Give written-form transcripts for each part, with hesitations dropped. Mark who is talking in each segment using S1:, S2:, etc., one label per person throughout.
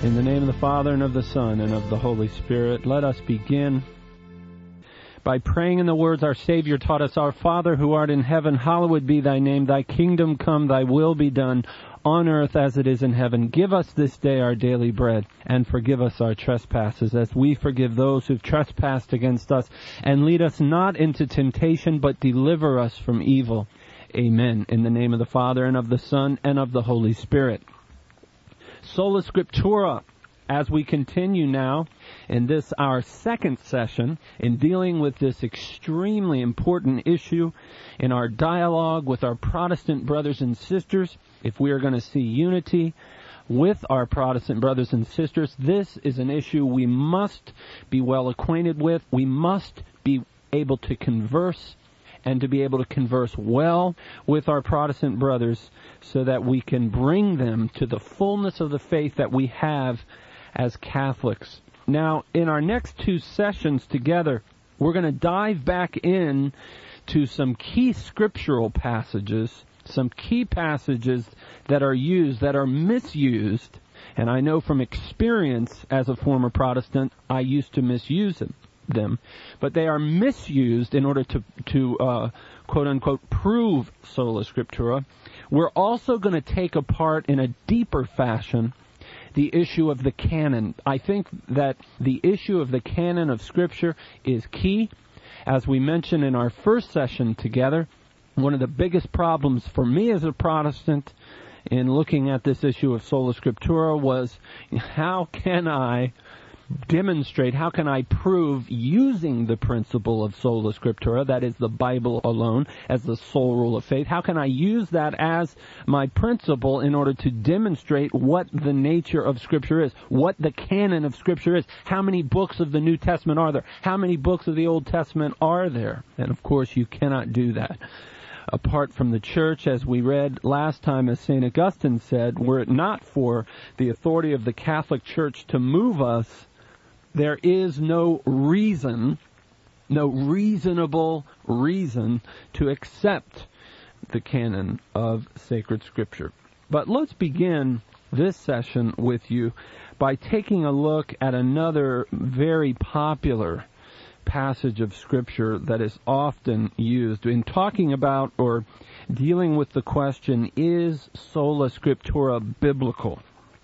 S1: In the name of the Father, and of the Son, and of the Holy Spirit, let us begin by praying in the words our Savior taught us. Our Father, who art in heaven, hallowed be thy name. Thy kingdom come, thy will be done, on earth as it is in heaven. Give us this day our daily bread, and forgive us our trespasses, as we forgive those who've trespassed against us. And lead us not into temptation, but deliver us from evil. Amen. In the name of the Father, and of the Son, and of the Holy Spirit. Sola Scriptura, as we continue now in this, our second session, in dealing with this extremely important issue in our dialogue with our Protestant brothers and sisters. If we are going to see unity with our Protestant brothers and sisters, this is an issue we must be well acquainted with. We must be able to converse, and to be able to converse well with our Protestant brothers, so that we can bring them to the fullness of the faith that we have as Catholics. Now, in our next two sessions together, we're going to dive back in to some key scriptural passages, some key passages that are used, that are misused. And I know from experience as a former Protestant, I used to misuse them. But they are misused in order to quote-unquote, prove Sola Scriptura. We're also going to take apart in a deeper fashion the issue of the canon. I think that the issue of the canon of Scripture is key. As we mentioned in our first session together, one of the biggest problems for me as a Protestant in looking at this issue of Sola Scriptura was, how can I demonstrate, how can I prove, using the principle of Sola Scriptura, that is the Bible alone, as the sole rule of faith, how can I use that as my principle in order to demonstrate what the nature of Scripture is, what the canon of Scripture is? How many books of the New Testament are there? How many books of the Old Testament are there? And of course you cannot do that apart from the church, as we read last time, as St. Augustine said, were it not for the authority of the Catholic Church to move us, there is no reason, no reasonable reason to accept the canon of sacred Scripture. But let's begin this session with you by taking a look at another very popular passage of Scripture that is often used in talking about or dealing with the question, is Sola Scriptura biblical?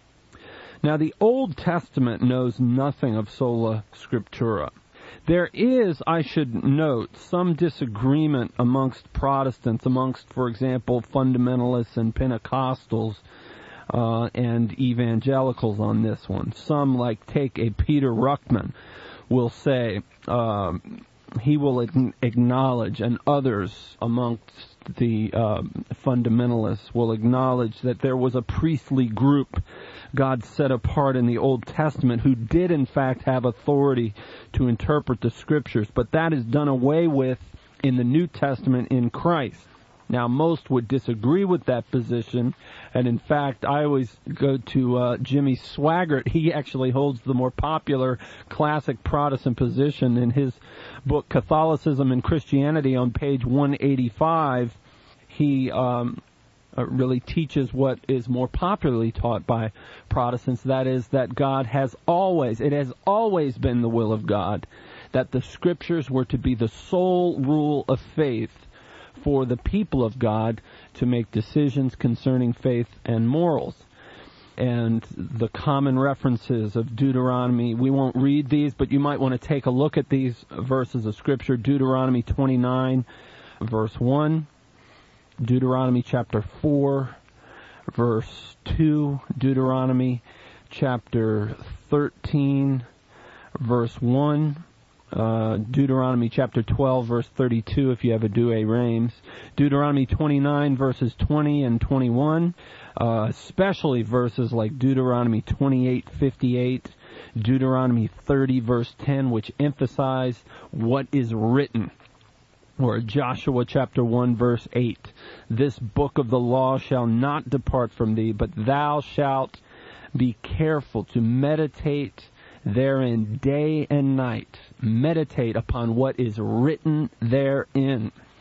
S1: Now, the Old Testament knows nothing of Sola Scriptura. There is, I should note, some disagreement amongst Protestants, amongst, for example, fundamentalists and Pentecostals and evangelicals on this one. Some, like take a Peter Ruckman, will say he will acknowledge, and others amongst the fundamentalists will acknowledge, that there was a priestly group God set apart in the Old Testament who did in fact have authority to interpret the Scriptures, but that is done away with in the New Testament in Christ. Now, most would disagree with that position, and in fact, I always go to Jimmy Swaggart. He actually holds the more popular classic Protestant position in his book Catholicism and Christianity on page 185. He really teaches what is more popularly taught by Protestants, that is, that God has always, it has always been the will of God that the Scriptures were to be the sole rule of faith for the people of God to make decisions concerning faith and morals. And the common references of Deuteronomy, we won't read these, but you might want to take a look at these verses of Scripture. Deuteronomy 29, verse 1. Deuteronomy chapter 4, verse 2. Deuteronomy chapter 13, verse 1. Deuteronomy chapter 12, verse 32, if you have a Douay-Rheims. Deuteronomy 29, verses 20 and 21, especially verses like Deuteronomy 28:58, Deuteronomy 30, verse 10, which emphasize what is written. Or Joshua chapter 1, verse 8, this book of the law shall not depart from thee, but thou shalt be careful to meditate therein day and night. Meditate upon what is written therein.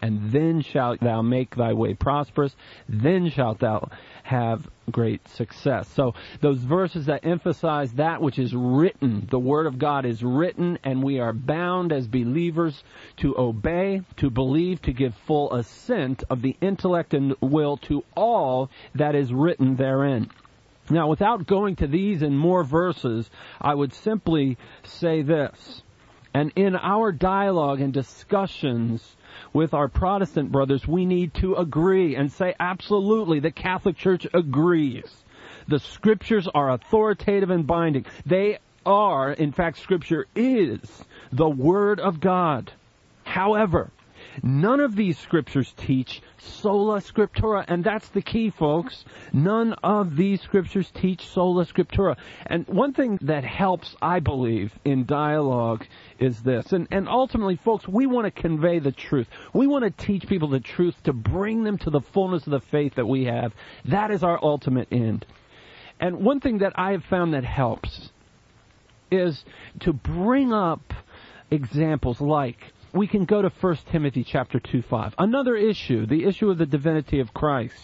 S1: and then shalt thou make thy way prosperous, then shalt thou have great success. So those verses that emphasize that which is written, the Word of God is written, and we are bound as believers to obey, to believe, to give full assent of the intellect and will to all that is written therein. Now, without going to these and more verses, I would simply say this. And in our dialogue and discussions with our Protestant brothers, we need to agree and say absolutely the Catholic Church agrees. The Scriptures are authoritative and binding. They are, in fact, Scripture is the Word of God. However, none of these Scriptures teach sola scriptura, and that's the key, folks. None of these Scriptures teach sola scriptura. And one thing that helps, I believe, in dialogue is this. And ultimately, folks, we want to convey the truth. We want to teach people the truth to bring them to the fullness of the faith that we have. That is our ultimate end. And one thing that I have found that helps is to bring up examples like, we can go to 1 Timothy chapter 2:5. Another issue, the issue of the divinity of Christ.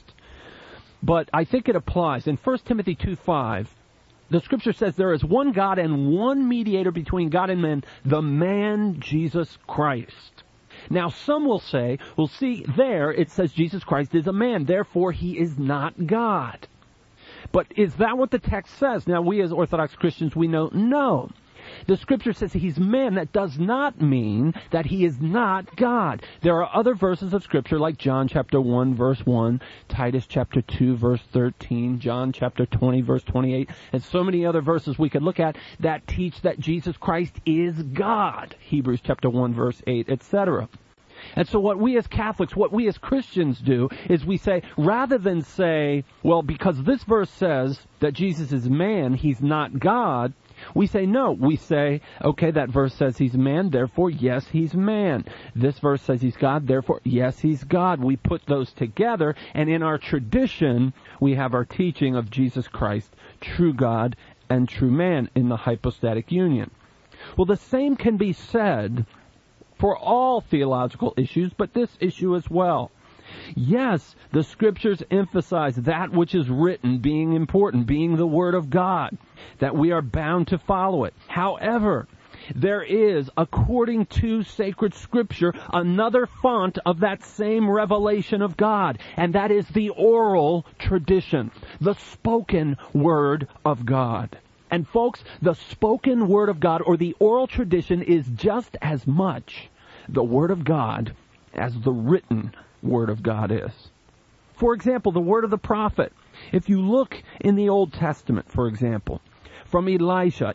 S1: But I think it applies. In 1 Timothy 2:5, the Scripture says there is one God and one mediator between God and men, the man Jesus Christ. Now some will say, well, see, there it says Jesus Christ is a man, therefore he is not God. But is that what the text says? Now we as Orthodox Christians, we know no. The Scripture says he's man. That does not mean that he is not God. There are other verses of Scripture like John chapter 1 verse 1, Titus chapter 2 verse 13, John chapter 20 verse 28, and so many other verses we could look at that teach that Jesus Christ is God. Hebrews chapter 1 verse 8, etc. And so what we as Catholics, what we as Christians do is we say, rather than say, well, because this verse says that Jesus is man, he's not God, we say no. We say, okay, that verse says he's man, therefore, yes, he's man. This verse says he's God, therefore, yes, he's God. We put those together, and in our tradition, we have our teaching of Jesus Christ, true God and true man, in the hypostatic union. Well, the same can be said for all theological issues, but this issue as well. Yes, the Scriptures emphasize that which is written being important, being the Word of God, that we are bound to follow it. However, there is, according to sacred Scripture, another font of that same revelation of God, and that is the oral tradition, the spoken Word of God. And folks, the spoken Word of God, or the oral tradition, is just as much the Word of God as the written Word of God is. For example, the word of the prophet. If you look in the Old Testament, for example, from Elijah,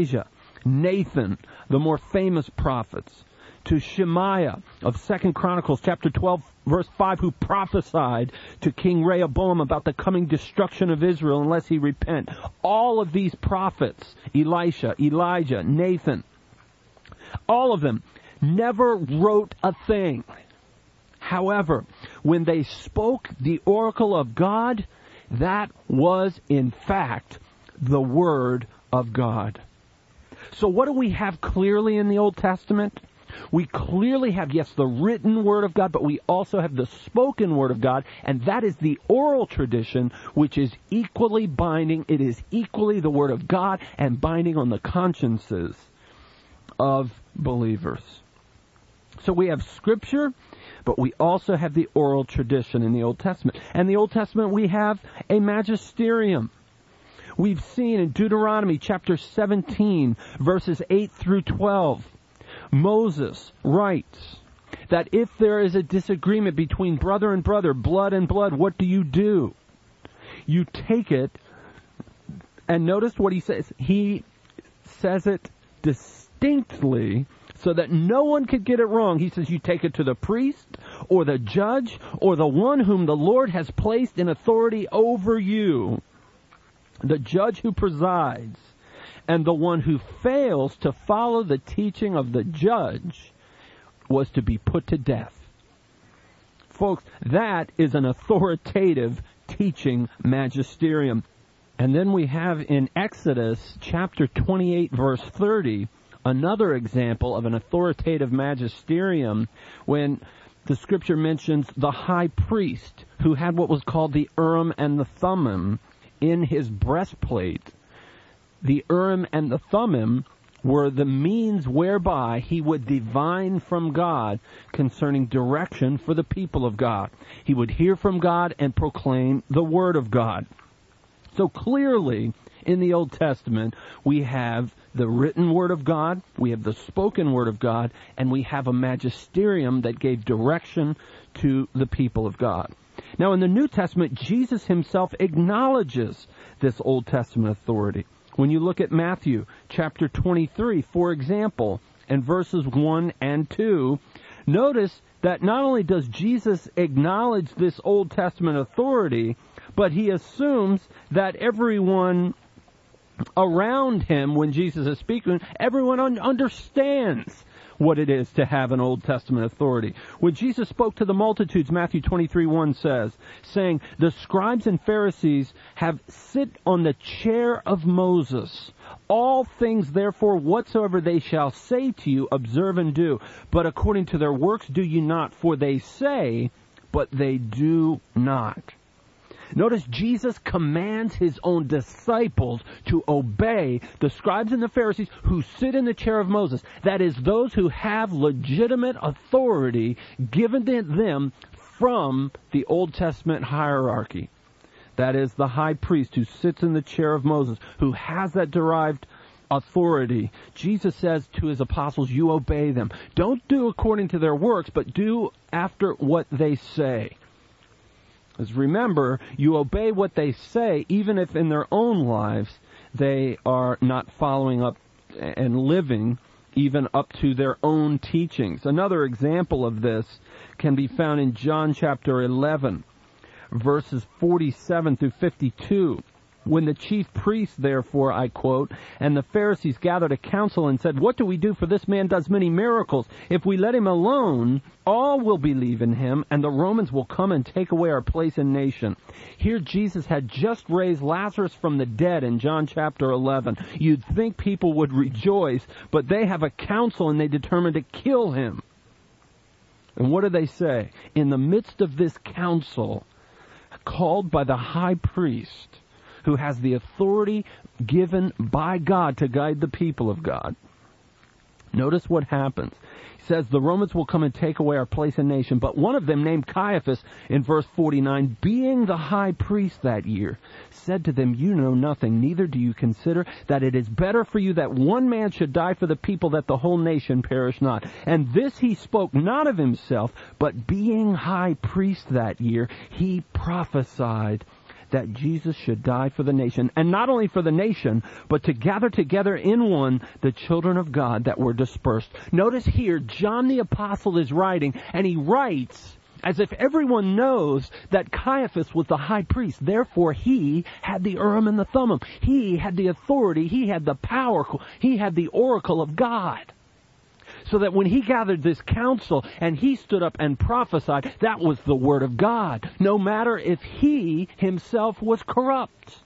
S1: Nathan, the more famous prophets, to Shemaiah of 2 Chronicles chapter 12, verse 5, who prophesied to King Rehoboam about the coming destruction of Israel unless he repent. All of these prophets, Elisha, Elijah, Nathan, all of them never wrote a thing. However, when they spoke the oracle of God, that was in fact the Word of God. So what do we have clearly in the Old Testament? We clearly have, yes, the written Word of God, but we also have the spoken Word of God, and that is the oral tradition, which is equally binding. It is equally the Word of God and binding on the consciences of believers. So we have Scripture, but we also have the oral tradition in the Old Testament. And in the Old Testament we have a magisterium. We've seen in Deuteronomy chapter 17, verses 8 through 12, Moses writes that if there is a disagreement between brother and brother, blood and blood, what do? You take it, and notice what he says. He says it distinctly so that no one could get it wrong. He says you take it to the priest or the judge or the one whom the Lord has placed in authority over you, the judge who presides, and the one who fails to follow the teaching of the judge was to be put to death. Folks, that is an authoritative teaching magisterium. And then we have in Exodus chapter 28, verse 30, another example of an authoritative magisterium when the Scripture mentions the high priest who had what was called the Urim and the Thummim in his breastplate. The Urim and the Thummim were the means whereby he would divine from God concerning direction for the people of God. He would hear from God and proclaim the Word of God. So clearly, in the Old Testament, we have the written Word of God, we have the spoken Word of God, and we have a magisterium that gave direction to the people of God. Now, in the New Testament, Jesus himself acknowledges this Old Testament authority. When you look at Matthew chapter 23, for example, and verses 1 and 2, notice that not only does Jesus acknowledge this Old Testament authority, but he assumes that everyone around him, when Jesus is speaking, everyone understands what it is to have an Old Testament authority. When Jesus spoke to the multitudes, Matthew 23:1 says, saying, "The scribes and Pharisees have sit on the chair of Moses. All things, therefore, whatsoever they shall say to you, observe and do. But according to their works do ye not, for they say, but they do not." Notice Jesus commands his own disciples to obey the scribes and the Pharisees who sit in the chair of Moses. That is, those who have legitimate authority given to them from the Old Testament hierarchy. That is, the high priest who sits in the chair of Moses, who has that derived authority. Jesus says to his apostles, you obey them. Don't do according to their works, but do after what they say. Because remember, you obey what they say, even if in their own lives they are not following up and living even up to their own teachings. Another example of this can be found in John chapter 11, verses 47 through 52. When the chief priests, therefore, I quote, and the Pharisees gathered a council and said, "What do we do? For this man does many miracles. If we let him alone, all will believe in him, and the Romans will come and take away our place and nation." Here Jesus had just raised Lazarus from the dead in John chapter 11. You'd think people would rejoice, but they have a council and they determine to kill him. And what do they say? In the midst of this council, called by the high priest, who has the authority given by God to guide the people of God. Notice what happens. He says, the Romans will come and take away our place and nation. But one of them, named Caiaphas, in verse 49, being the high priest that year, said to them, you know nothing, neither do you consider that it is better for you that one man should die for the people, that the whole nation perish not. And this he spoke not of himself, but being high priest that year, he prophesied that Jesus should die for the nation, and not only for the nation, but to gather together in one the children of God that were dispersed. Notice here, John the Apostle is writing, and he writes as if everyone knows that Caiaphas was the high priest. Therefore, he had the Urim and the Thummim. He had the authority. He had the power. He had the oracle of God. So that when he gathered this council and he stood up and prophesied, that was the word of God, no matter if he himself was corrupt.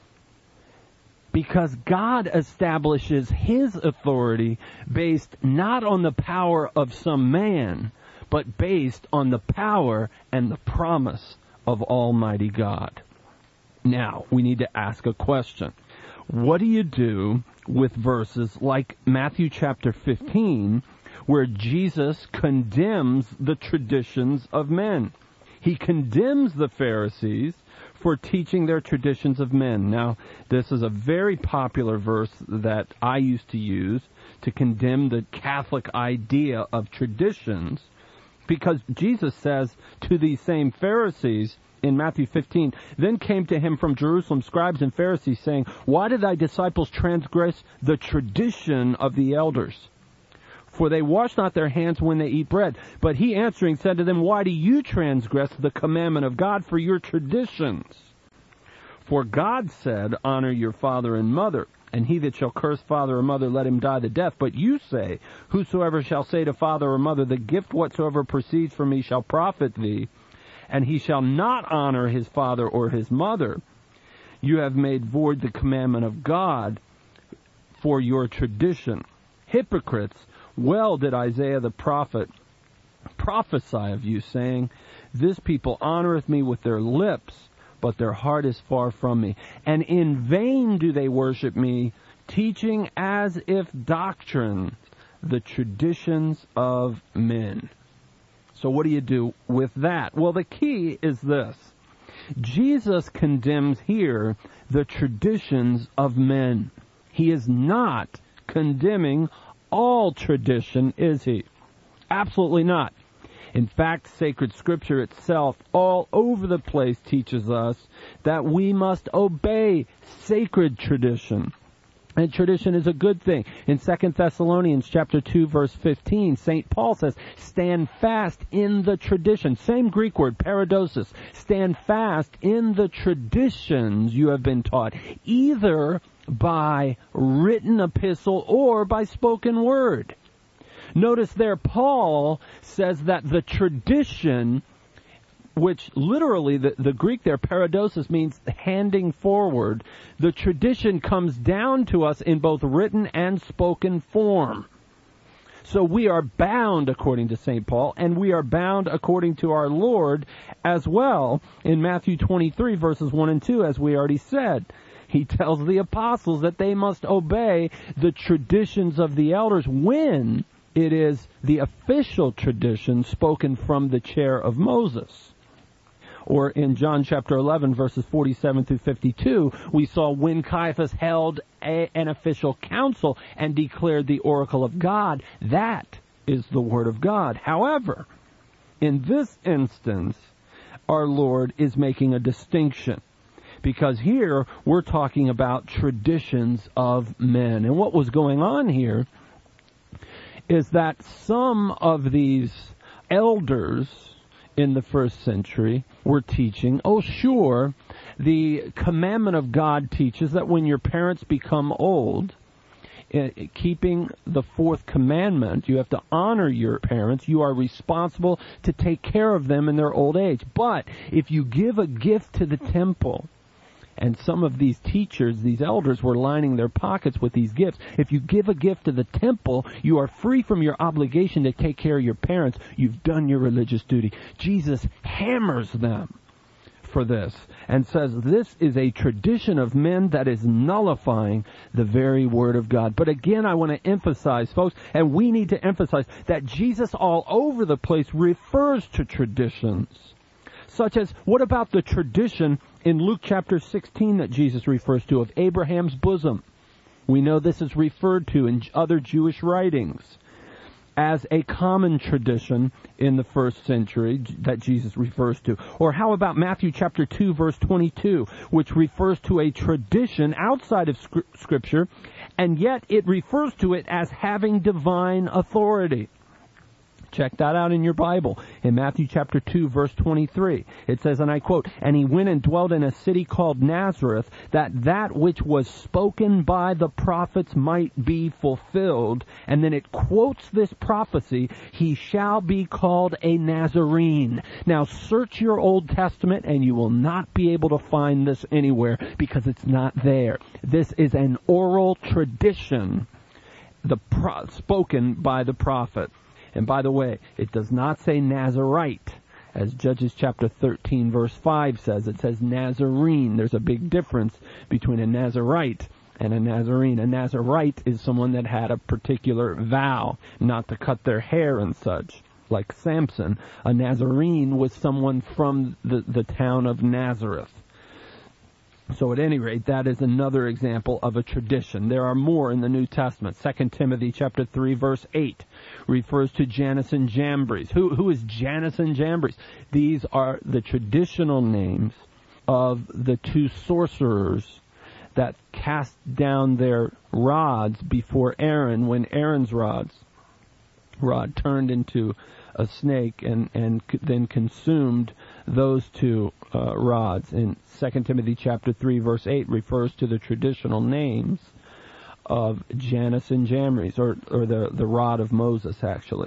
S1: Because God establishes his authority based not on the power of some man, but based on the power and the promise of Almighty God. Now, we need to ask a question. What do you do with verses like Matthew chapter 15, where Jesus condemns the traditions of men? He condemns the Pharisees for teaching their traditions of men. Now, this is a very popular verse that I used to use to condemn the Catholic idea of traditions, because Jesus says to these same Pharisees, in Matthew 15, then came to him from Jerusalem scribes and Pharisees, saying, why did thy disciples transgress the tradition of the elders? For they wash not their hands when they eat bread. But he answering said to them, why do you transgress the commandment of God for your traditions? For God said, honor your father and mother, and he that shall curse father or mother, let him die the death. But you say, whosoever shall say to father or mother, the gift whatsoever proceeds from me shall profit thee, and he shall not honor his father or his mother, you have made void the commandment of God for your tradition. Hypocrites, well did Isaiah the prophet prophesy of you, saying, This people honoreth me with their lips, but their heart is far from me. And in vain do they worship me, teaching as if doctrine the traditions of men. So what do you do with that? Well, the key is this. Jesus condemns here the traditions of men. He is not condemning all tradition, is he? Absolutely not. In fact, sacred scripture itself all over the place teaches us that we must obey sacred tradition. And tradition is a good thing. In 2 Thessalonians chapter 2, verse 15, St. Paul says, stand fast in the tradition. Same Greek word, paradosis. Stand fast in the traditions you have been taught, either by written epistle or by spoken word. Notice there, Paul says that the tradition, which literally, the Greek there, paradosis, means handing forward. The tradition comes down to us in both written and spoken form. So we are bound, according to St. Paul, and we are bound according to our Lord as well. In Matthew 23, verses 1 and 2, as we already said, he tells the apostles that they must obey the traditions of the elders when it is the official tradition spoken from the chair of Moses. Or in John chapter 11, verses 47 through 52, we saw when Caiaphas held an official council and declared the oracle of God. That is the word of God. However, in this instance, our Lord is making a distinction, because here we're talking about traditions of men. And what was going on here is that some of these elders in the first century were teaching, oh sure, the commandment of God teaches that when your parents become old, keeping the fourth commandment, you have to honor your parents. You are responsible to take care of them in their old age. But if you give a gift to the temple, and some of these teachers, these elders, were lining their pockets with these gifts. If you give a gift to the temple, you are free from your obligation to take care of your parents. You've done your religious duty. Jesus hammers them for this and says this is a tradition of men that is nullifying the very word of God. But again, I want to emphasize, folks, and we need to emphasize, that Jesus all over the place refers to traditions. Such as, what about the tradition in Luke chapter 16 that Jesus refers to of Abraham's bosom? We know this is referred to in other Jewish writings as a common tradition in the first century that Jesus refers to. Or how about Matthew chapter 2, verse 22, which refers to a tradition outside of Scripture, and yet it refers to it as having divine authority. Check that out in your Bible. In Matthew chapter 2, verse 23, it says, and I quote, and he went and dwelt in a city called Nazareth, that which was spoken by the prophets might be fulfilled. And then it quotes this prophecy, he shall be called a Nazarene. Now search your Old Testament and you will not be able to find this anywhere because it's not there. This is an oral tradition spoken by the prophet. And by the way, it does not say Nazarite, as Judges chapter 13 verse 5 says. It says Nazarene. There's a big difference between a Nazarite and a Nazarene. A Nazarite is someone that had a particular vow not to cut their hair and such, like Samson. A Nazarene was someone from the town of Nazareth. So at any rate, that is another example of a tradition. There are more in the New Testament. 2 Timothy chapter 3, verse 8 refers to Jannes and Jambres. Who is Jannes and Jambres? These are the traditional names of the two sorcerers that cast down their rods before Aaron when Aaron's rod turned into a snake and then consumed those two rods. In 2 Timothy chapter 3 verse 8 refers to the traditional names of Jannes and Jambres, or the rod of Moses, actually.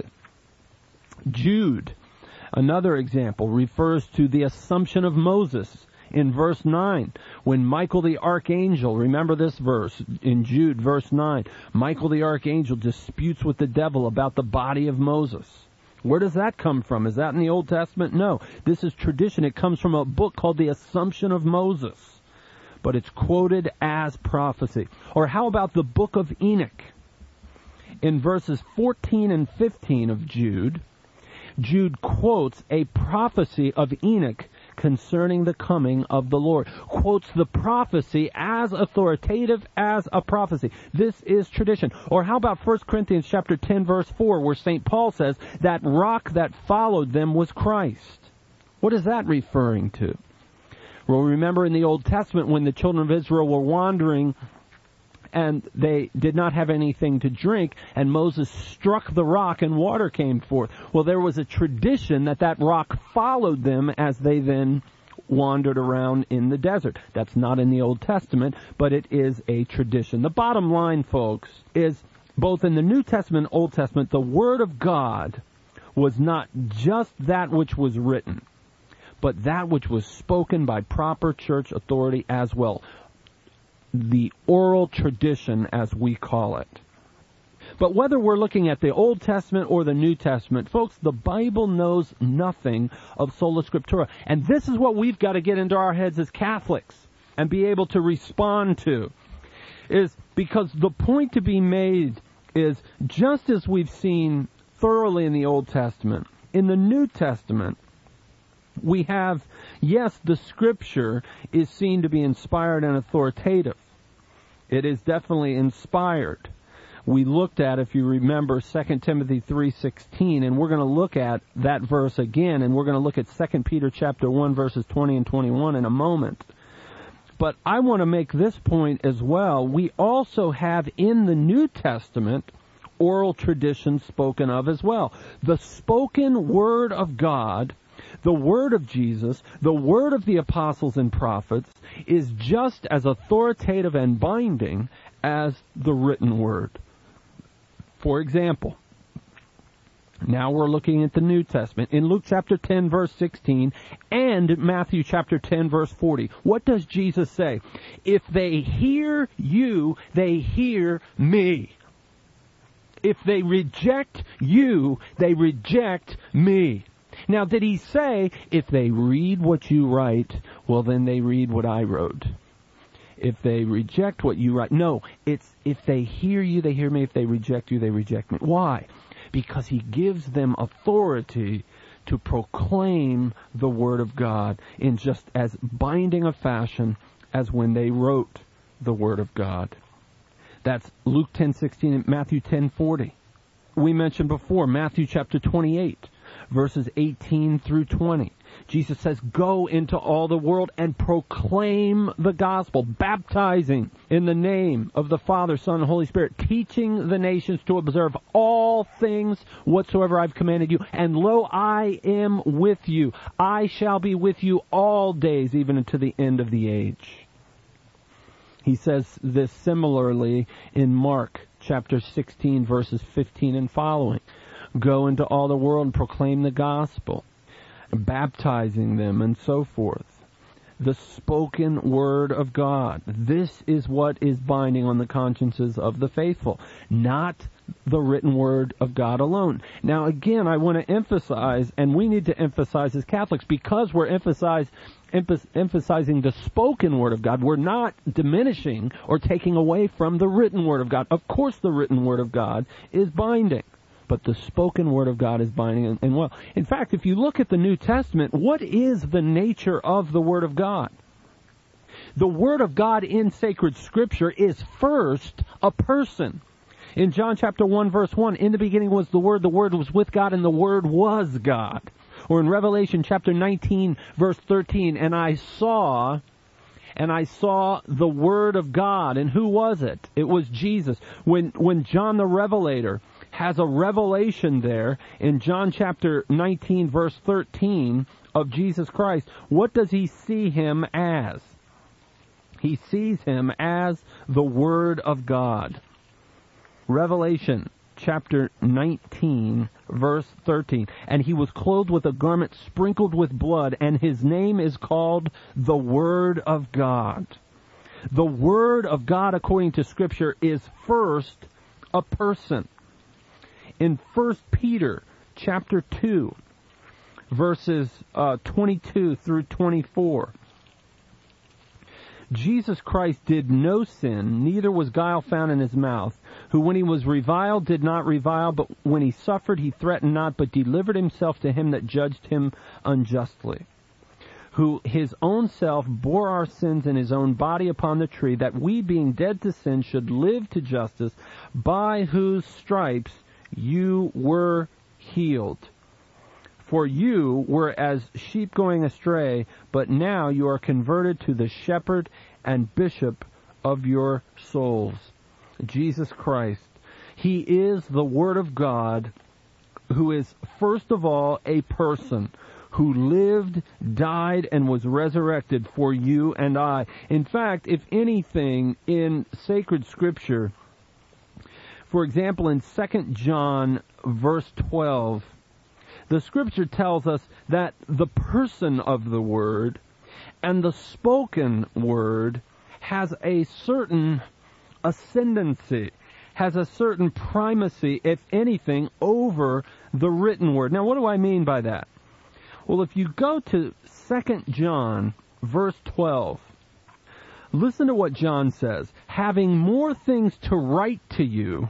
S1: Jude, another example, refers to the assumption of Moses in verse 9, when Michael the archangel, remember this verse in Jude, verse 9, Michael the archangel disputes with the devil about the body of Moses. Where does that come from? Is that in the Old Testament? No. This is tradition. It comes from a book called The Assumption of Moses. But it's quoted as prophecy. Or how about the book of Enoch? In verses 14 and 15 of Jude, Jude quotes a prophecy of Enoch concerning the coming of the Lord. Quotes the prophecy as authoritative as a prophecy. This is tradition. Or how about 1 Corinthians chapter 10 verse 4, where St. Paul says that rock that followed them was Christ. What is that referring to? Well, remember in the Old Testament when the children of Israel were wandering and they did not have anything to drink, and Moses struck the rock and water came forth. Well, there was a tradition that rock followed them as they then wandered around in the desert. That's not in the Old Testament, but it is a tradition. The bottom line, folks, is both in the New Testament and Old Testament, the Word of God was not just that which was written, but that which was spoken by proper church authority as well. The oral tradition, as we call it. But whether we're looking at the Old Testament or the New Testament, folks, the Bible knows nothing of sola scriptura. And this is what we've got to get into our heads as Catholics and be able to respond to. Is because the point to be made is, just as we've seen thoroughly in the Old Testament, in the New Testament, we have, yes, the Scripture is seen to be inspired and authoritative. It is definitely inspired. We looked at, if you remember, 2 Timothy 3:16, and we're going to look at that verse again, and we're going to look at 2 Peter chapter 1, verses 20 and 21 in a moment. But I want to make this point as well. We also have in the New Testament oral tradition spoken of as well. The spoken Word of God, the Word of Jesus, the Word of the apostles and prophets, is just as authoritative and binding as the written Word. For example, now we're looking at the New Testament. In Luke chapter 10, verse 16, and Matthew chapter 10, verse 40, what does Jesus say? If they hear you, they hear me. If they reject you, they reject me. Now, did he say, if they read what you write, well, then they read what I wrote? If they reject what you write, no, it's if they hear you, they hear me. If they reject you, they reject me. Why? Because he gives them authority to proclaim the Word of God in just as binding a fashion as when they wrote the Word of God. That's Luke 10:16 and Matthew 10:40. We mentioned before, Matthew chapter 28. Verses 18 through 20. Jesus says, go into all the world and proclaim the gospel, baptizing in the name of the Father, Son, and Holy Spirit, teaching the nations to observe all things whatsoever I've commanded you. And lo, I am with you. I shall be with you all days, even unto the end of the age. He says this similarly in Mark chapter 16, verses 15 and following. Go into all the world and proclaim the gospel, baptizing them and so forth. The spoken Word of God. This is what is binding on the consciences of the faithful, not the written Word of God alone. Now again, I want to emphasize, and we need to emphasize as Catholics, because we're emphasizing the spoken Word of God, we're not diminishing or taking away from the written Word of God. Of course the written Word of God is binding. But the spoken Word of God is binding and well. In fact, if you look at the New Testament, what is the nature of the Word of God? The Word of God in sacred Scripture is first a person. In John chapter 1, verse 1, in the beginning was the Word was with God, and the Word was God. Or in Revelation chapter 19, verse 13, and I saw the Word of God. And who was it? It was Jesus. When John the Revelator has a revelation there in John chapter 19, verse 13 of Jesus Christ, what does he see him as? He sees him as the Word of God. Revelation chapter 19, verse 13. And he was clothed with a garment sprinkled with blood, and his name is called the Word of God. The Word of God, according to Scripture, is first a person. In 1 Peter chapter 2, verses 22 through 24. Jesus Christ did no sin, neither was guile found in his mouth, who when he was reviled did not revile, but when he suffered he threatened not, but delivered himself to him that judged him unjustly, who his own self bore our sins in his own body upon the tree, that we being dead to sin should live to justice, by whose stripes you were healed. For you were as sheep going astray, but now you are converted to the shepherd and bishop of your souls. Jesus Christ. He is the Word of God, who is first of all a person, who lived, died, and was resurrected for you and I. In fact, if anything, in sacred Scripture, for example, in 2 John verse 12, the Scripture tells us that the person of the Word and the spoken Word has a certain ascendancy, has a certain primacy, if anything, over the written Word. Now, what do I mean by that? Well, if you go to 2 John verse 12, listen to what John says. Having more things to write to you,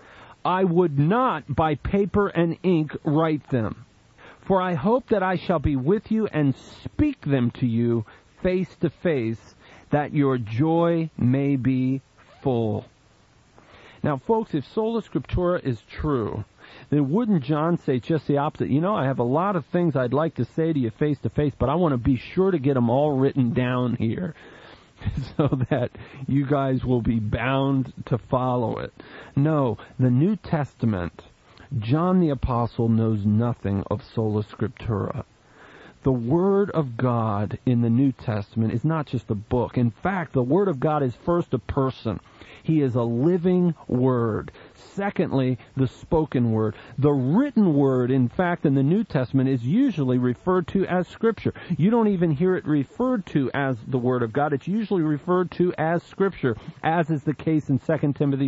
S1: I would not by paper and ink write them. For I hope that I shall be with you and speak them to you face to face, that your joy may be full. Now, folks, if Sola Scriptura is true, then wouldn't John say just the opposite? You know, I have a lot of things I'd like to say to you face to face, but I want to be sure to get them all written down here, so that you guys will be bound to follow it. No, the New Testament, John the Apostle knows nothing of Sola Scriptura. The Word of God in the New Testament is not just a book. In fact, the Word of God is first a person. He is a living Word. Secondly, the spoken Word. The written Word, in fact, in the New Testament is usually referred to as Scripture. You don't even hear it referred to as the Word of God. It's usually referred to as Scripture, as is the case in 2 Timothy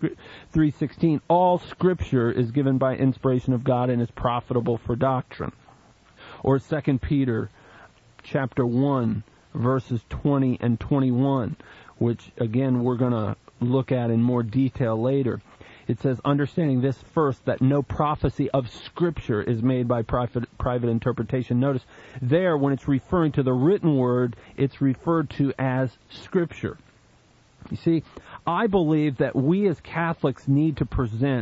S1: 3:16. All Scripture is given by inspiration of God and is profitable for doctrine. Or 2 Peter chapter 1, verses 20 and 21, which, again, we're going to look at in more detail later. It says, understanding this first, that no prophecy of Scripture is made by private interpretation. Notice there, when it's referring to the written Word, it's referred to as Scripture. You see, I believe that we as Catholics need to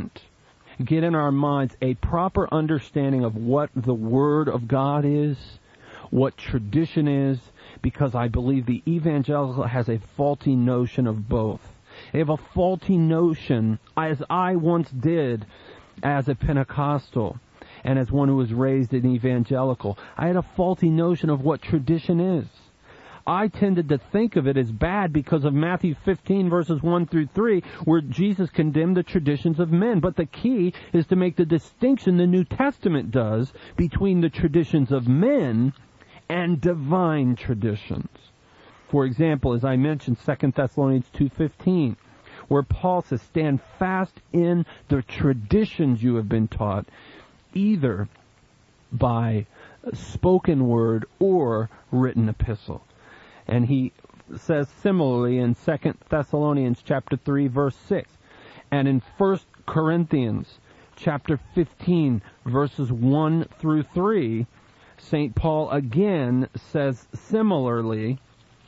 S1: get in our minds a proper understanding of what the Word of God is, what tradition is, because I believe the evangelical has a faulty notion of both. They have a faulty notion, as I once did as a Pentecostal and as one who was raised in evangelical. I had a faulty notion of what tradition is. I tended to think of it as bad because of Matthew 15 verses 1 through 3, where Jesus condemned the traditions of men. But the key is to make the distinction the New Testament does between the traditions of men and divine traditions. For example, as I mentioned, 2 Thessalonians 2:15, where Paul says, stand fast in the traditions you have been taught, either by spoken word or written epistle. And he says similarly in 2 Thessalonians chapter 3, verse 6, and in 1 Corinthians chapter 15, verses 1 through 3, St. Paul again says similarly,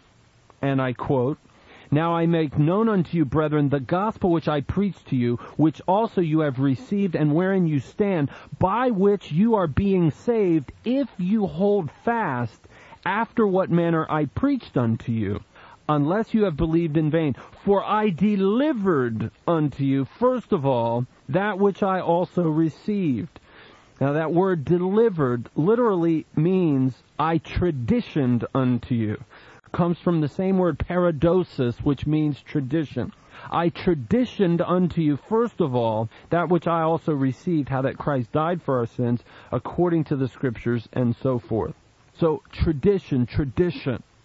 S1: and I quote, now I make known unto you, brethren, the gospel which I preached to you, which also you have received, and wherein you stand, by which you are being saved, if you hold fast after what manner I preached unto you, unless you have believed in vain. For I delivered unto you, first of all, that which I also received. Now that word delivered literally means I traditioned unto you. Comes from the same word paradosis, which means tradition. I traditioned unto you, first of all, that which I also received, how that Christ died for our sins, according to the Scriptures, and so forth. So, tradition.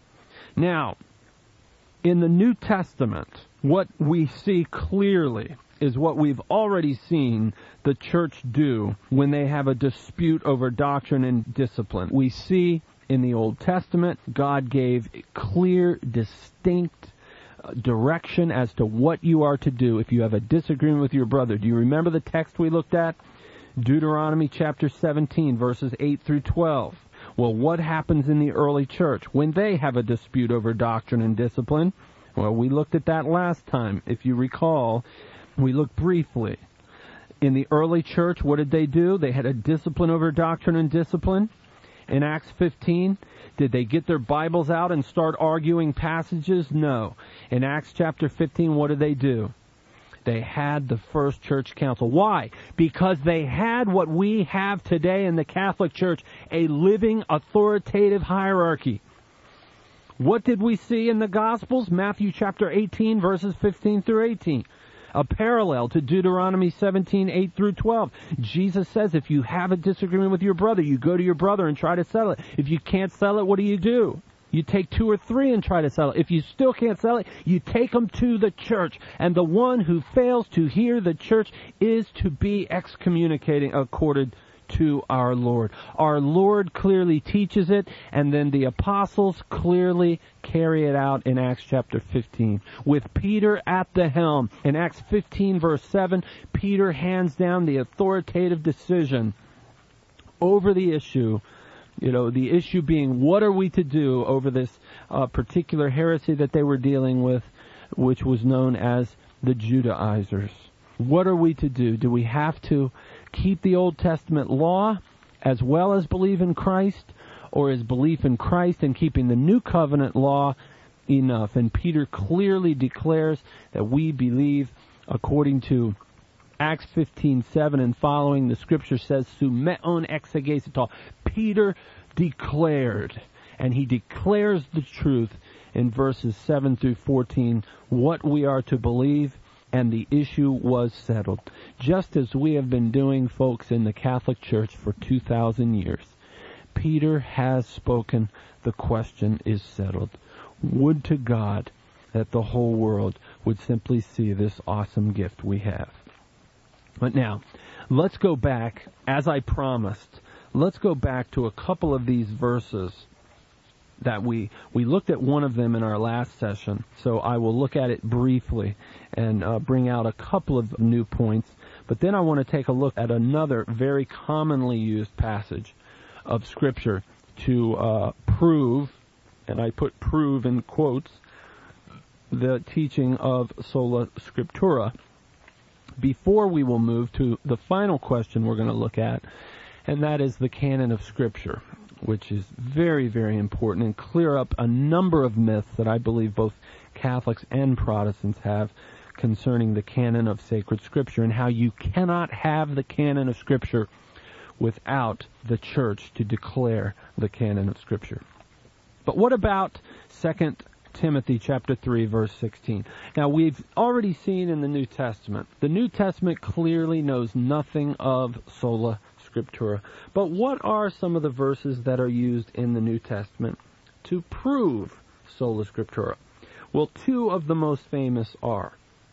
S1: Now, in the New Testament, what we see clearly is what we've already seen the church do when they have a dispute over doctrine and discipline. We see in the Old Testament, God gave clear, distinct direction as to what you are to do if you have a disagreement with your brother. Do you remember the text we looked at? Deuteronomy chapter 17, verses 8 through 12. Well, what happens in the early church when they have a dispute over doctrine and discipline? Well, we looked at that last time. If you recall, we looked briefly. In the early church, what did they do? They had a discipline over doctrine and discipline. In Acts 15, did they get their Bibles out and start arguing passages? No. In Acts chapter 15, what did they do? They had the first church council. Why? Because they had what we have today in the Catholic Church, a living authoritative hierarchy. What did we see in the Gospels? Matthew chapter 18, verses 15 through 18. A parallel to Deuteronomy 17, 8 through 12. Jesus says if you have a disagreement with your brother, you go to your brother and try to settle it. If you can't settle it, what do? You take 2 or 3 and try to settle it. If you still can't settle it, you take them to the church. And the one who fails to hear the church is to be excommunicating according to our Lord. Our Lord clearly teaches it, and then the apostles clearly carry it out in Acts chapter 15. With Peter at the helm. In Acts 15 verse 7, Peter hands down the authoritative decision over the issue. The issue being, what are we to do over this particular heresy that they were dealing with, which was known as the Judaizers. What are we to do? Do we have to keep the Old Testament law as well as believe in Christ? Or is belief in Christ and keeping the New Covenant law enough? And Peter clearly declares that we believe, according to Acts 15:7 and following, the Scripture says, "Sumeon exegesis." Peter declared, and he declares the truth in verses 7 through 14, what we are to believe, and the issue was settled. Just as we have been doing, folks, in the Catholic Church for 2,000 years. Peter has spoken. The question is settled. Would to God that the whole world would simply see this awesome gift we have. But now, let's go back, as I promised, let's go back to a couple of these verses that we looked at one of them in our last session, so I will look at it briefly and bring out a couple of new points. But then I want to take a look at another very commonly used passage of Scripture to prove, and I put prove in quotes, the teaching of Sola Scriptura, before we will move to the final question we're going to look at, and that is the canon of Scripture, which is very, very important and clear up a number of myths that I believe both Catholics and Protestants have concerning the canon of sacred Scripture, and how you cannot have the canon of Scripture without the Church to declare the canon of Scripture. But what about 2 Timothy chapter 3, verse 16? Now, we've already seen in the New Testament, the New Testament clearly knows nothing of sola scriptura. But what are some of the verses that are used in the New Testament to prove sola scriptura? Well, 2 of the most famous are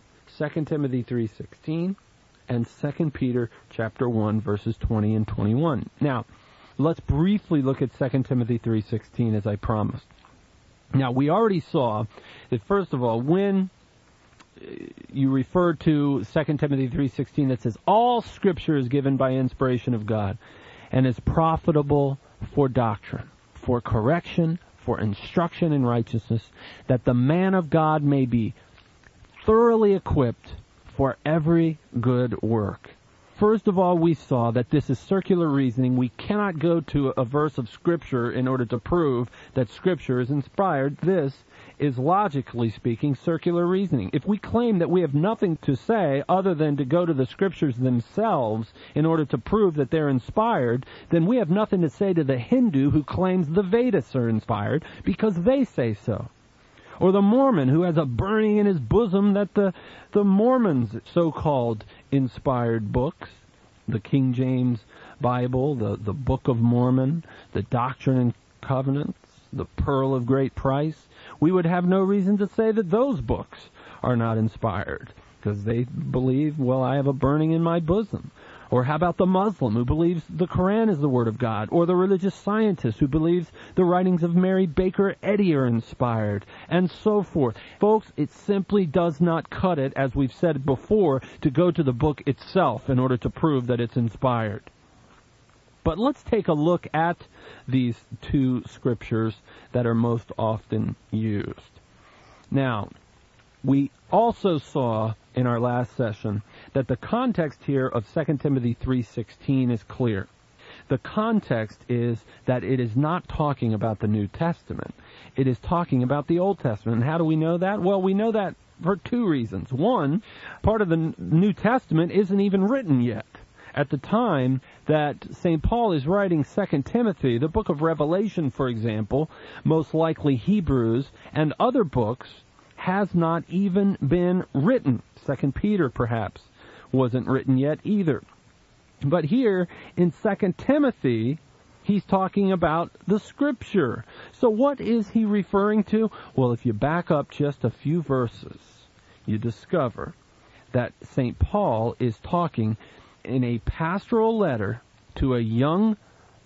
S1: 2 Timothy 3:16 and 2 Peter chapter 1, verses 20 and 21. Now, let's briefly look at 2 Timothy 3:16 as I promised. Now, we already saw that, first of all, when you refer to 2 Timothy 3:16 that says, all Scripture is given by inspiration of God and is profitable for doctrine, for correction, for instruction in righteousness, that the man of God may be thoroughly equipped for every good work. First of all, we saw that this is circular reasoning. We cannot go to a verse of Scripture in order to prove that Scripture is inspired. This is, logically speaking, circular reasoning. If we claim that we have nothing to say other than to go to the Scriptures themselves in order to prove that they're inspired, then we have nothing to say to the Hindu who claims the Vedas are inspired because they say so. Or the Mormon who has a burning in his bosom that the Mormons' so-called inspired books, the King James Bible, the Book of Mormon, the Doctrine and Covenants, the Pearl of Great Price, we would have no reason to say that those books are not inspired. because they believe, well, I have a burning in my bosom. Or how about the Muslim who believes the Quran is the Word of God? Or the religious scientist who believes the writings of Mary Baker Eddy are inspired? And so forth. Folks, it simply does not cut it, as we've said before, to go to the book itself in order to prove that it's inspired. But let's take a look at these two scriptures that are most often used. Now, we also saw in our last session that the context here of 2 Timothy 3:16 is clear. The context is that it is not talking about the New Testament. It is talking about the Old Testament. And how do we know that? Well, we know that for two reasons. One, part of the New Testament isn't even written yet. At the time that St. Paul is writing 2 Timothy, the book of Revelation, for example, most likely Hebrews, and other books, has not even been written. 2 Peter, perhaps, wasn't written yet either. But here, in 2 Timothy, he's talking about the Scripture. So what is he referring to? Well, if you back up just a few verses, you discover that St. Paul is talking in a pastoral letter to a young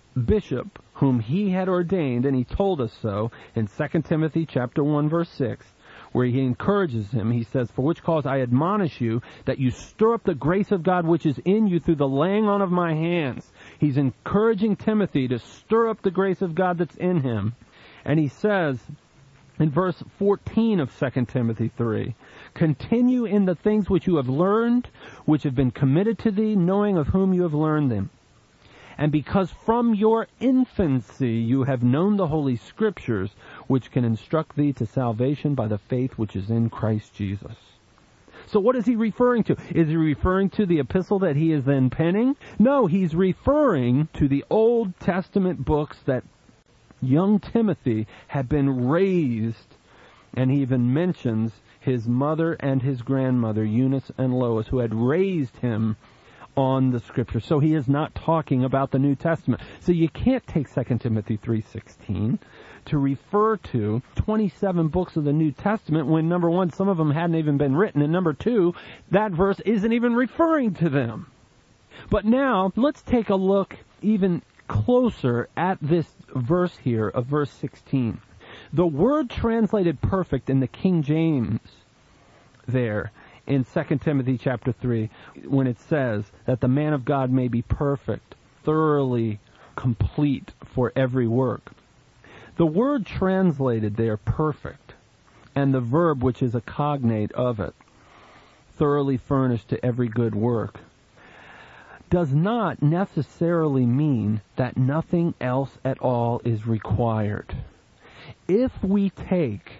S1: bishop whom he had ordained, and he told us so in 2 Timothy chapter 1, verse 6, where he encourages him. He says, "For which cause I admonish you that you stir up the grace of God which is in you through the laying on of my hands." He's encouraging Timothy to stir up the grace of God that's in him. And he says in verse 14 of 2 Timothy 3, "Continue in the things which you have learned, which have been committed to thee, knowing of whom you have learned them. And because from your infancy you have known the Holy Scriptures, which can instruct thee to salvation by the faith which is in Christ Jesus." So what is he referring to? Is he referring to the epistle that he is then penning? No, he's referring to the Old Testament books that young Timothy had been raised, and he even mentions his mother and his grandmother, Eunice and Lois, who had raised him on the Scripture. So he is not talking about the New Testament. So you can't take 2 Timothy 3:16 to refer to 27 books of the New Testament when, number one, some of them hadn't even been written, and number two, that verse isn't even referring to them. But now, let's take a look even closer at this verse here of verse 16. The word translated perfect in the King James there in 2 Timothy chapter 3, when it says that the man of God may be perfect, thoroughly complete for every work. The word translated there, perfect, and the verb which is a cognate of it, thoroughly furnished to every good work, does not necessarily mean that nothing else at all is required. If we take,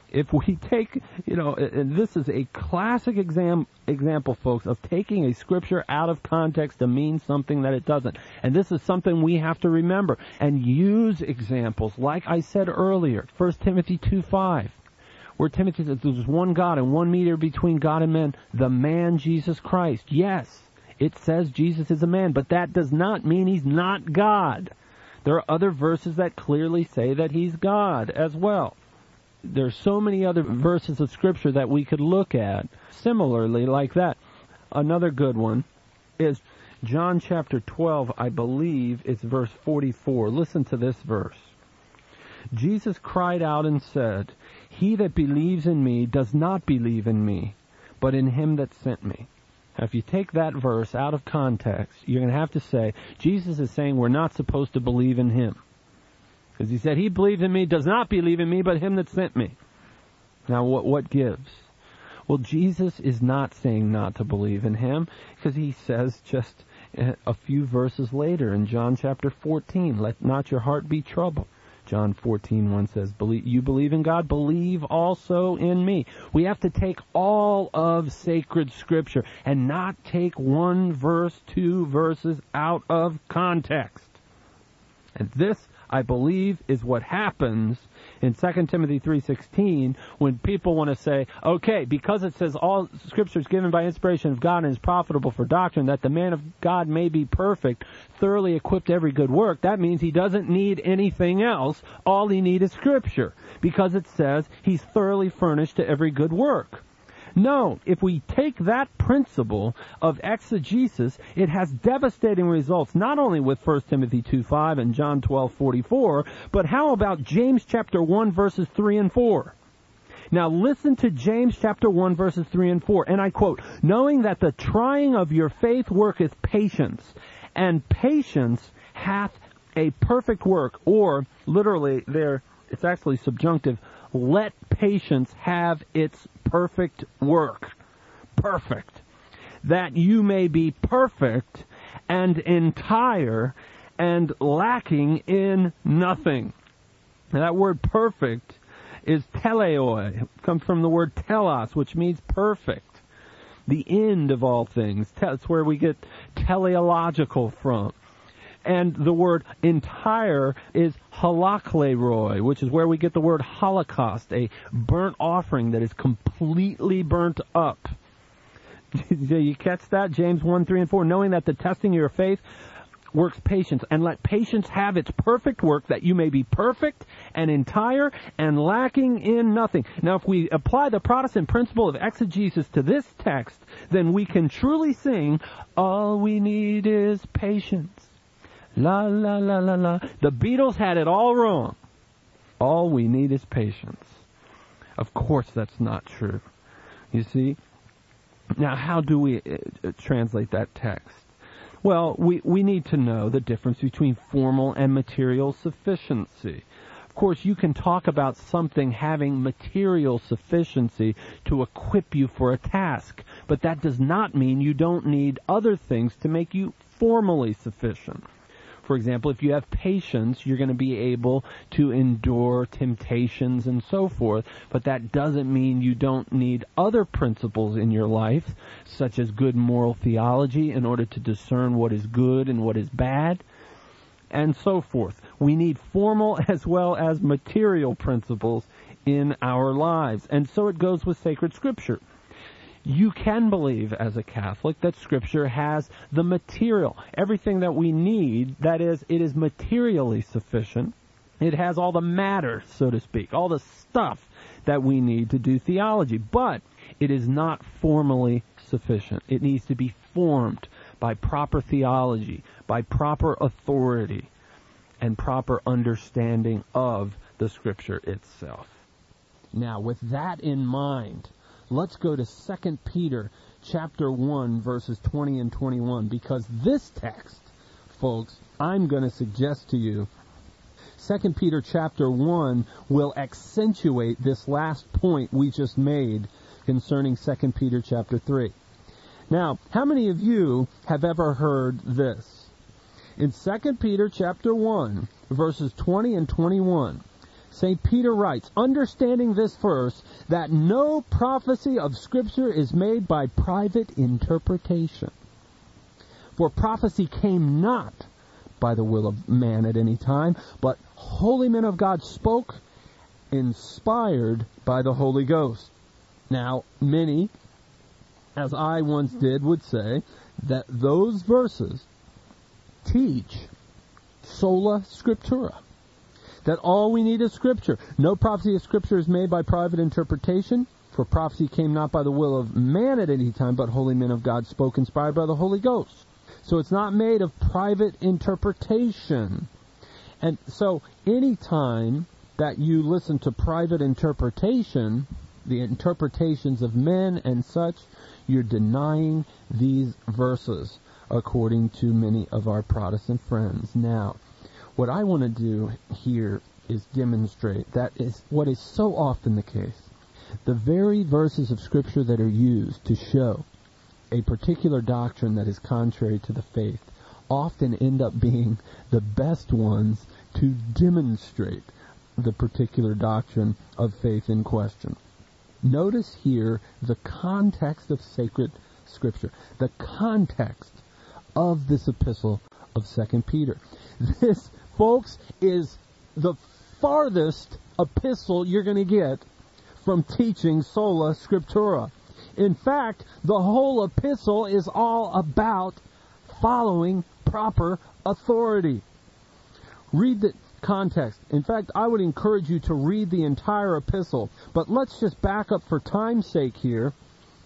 S1: and this is a classic example, folks, of taking a scripture out of context to mean something that it doesn't. And this is something we have to remember and use examples, like I said earlier, 1 Timothy 2:5, where Timothy says there's one God and one mediator between God and men, the man Jesus Christ. Yes, it says Jesus is a man, but that does not mean he's not God. There are other verses that clearly say that he's God as well. There's so many other verses of Scripture that we could look at similarly like that. Another good one is John chapter 12, I believe it's verse 44. Listen to this verse. Jesus cried out and said, "He that believes in me does not believe in me, but in him that sent me." Now, if you take that verse out of context, you're going to have to say, Jesus is saying we're not supposed to believe in him. Because he said, "He believes in me, does not believe in me, but him that sent me." Now, what gives? Well, Jesus is not saying not to believe in him, because he says just a few verses later in John chapter 14, "Let not your heart be troubled." John 14:1 says, "You believe in God, believe also in me." We have to take all of sacred Scripture and not take one verse, two verses out of context. And this, I believe, is what happens in 2 Timothy 3:16 when people want to say, okay, because it says all Scripture is given by inspiration of God and is profitable for doctrine, that the man of God may be perfect, thoroughly equipped to every good work, that means he doesn't need anything else. All he needs is Scripture, because it says he's thoroughly furnished to every good work. No, if we take that principle of exegesis, it has devastating results, not only with 1 Timothy 2:5 and John 12:44, but how about James chapter 1 verses 3 and 4? Now listen to James chapter 1 verses 3 and 4, and I quote, "Knowing that the trying of your faith worketh patience, and patience hath a perfect work," or literally there, it's actually subjunctive, "let patience have its perfect work." Perfect. That you may be perfect and entire and lacking in nothing. Now, that word perfect is teleoi. It comes from the word telos, which means perfect. The end of all things. That's where we get teleological from. And the word entire is halakleroi, which is where we get the word holocaust, a burnt offering that is completely burnt up. You catch that? James 1, 3, and 4. "Knowing that the testing of your faith works patience, and let patience have its perfect work, that you may be perfect and entire and lacking in nothing." Now, if we apply the Protestant principle of exegesis to this text, then we can truly sing, "All we need is patience. La, la, la, la, la." The Beatles had it all wrong. All we need is patience. Of course that's not true. You see? Now, how do we translate that text? Well, we need to know the difference between formal and material sufficiency. Of course, you can talk about something having material sufficiency to equip you for a task, but that does not mean you don't need other things to make you formally sufficient. For example, if you have patience, you're going to be able to endure temptations and so forth, but that doesn't mean you don't need other principles in your life, such as good moral theology, in order to discern what is good and what is bad, and so forth. We need formal as well as material principles in our lives, and so it goes with sacred Scripture. You can believe as a Catholic that Scripture has the material, everything that we need, that is, it is materially sufficient. It has all the matter, so to speak, all the stuff that we need to do theology, but it is not formally sufficient. It needs to be formed by proper theology, by proper authority, and proper understanding of the Scripture itself. Now, with that in mind, let's go to 2 Peter chapter 1, verses 20 and 21, because this text, folks, I'm going to suggest to you, 2 Peter chapter 1 will accentuate this last point we just made concerning 2 Peter chapter 3. Now, how many of you have ever heard this? In 2 Peter chapter 1, verses 20 and 21, St. Peter writes, "Understanding this first, that no prophecy of Scripture is made by private interpretation. For prophecy came not by the will of man at any time, but holy men of God spoke, inspired by the Holy Ghost." Now, many, as I once did, would say that those verses teach sola scriptura, that all we need is Scripture. No prophecy of Scripture is made by private interpretation, for prophecy came not by the will of man at any time, but holy men of God spoke, inspired by the Holy Ghost. So it's not made of private interpretation. And so any time that you listen to private interpretation, the interpretations of men and such, you're denying these verses, according to many of our Protestant friends. Now, what I want to do here is demonstrate that is what is so often the case. The very verses of Scripture that are used to show a particular doctrine that is contrary to the faith often end up being the best ones to demonstrate the particular doctrine of faith in question. Notice here the context of sacred Scripture, the context of this epistle of 2 Peter. This, folks, is the farthest epistle you're going to get from teaching sola scriptura. In fact, the whole epistle is all about following proper authority. Read the context. In fact, I would encourage you to read the entire epistle. But let's just back up for time's sake here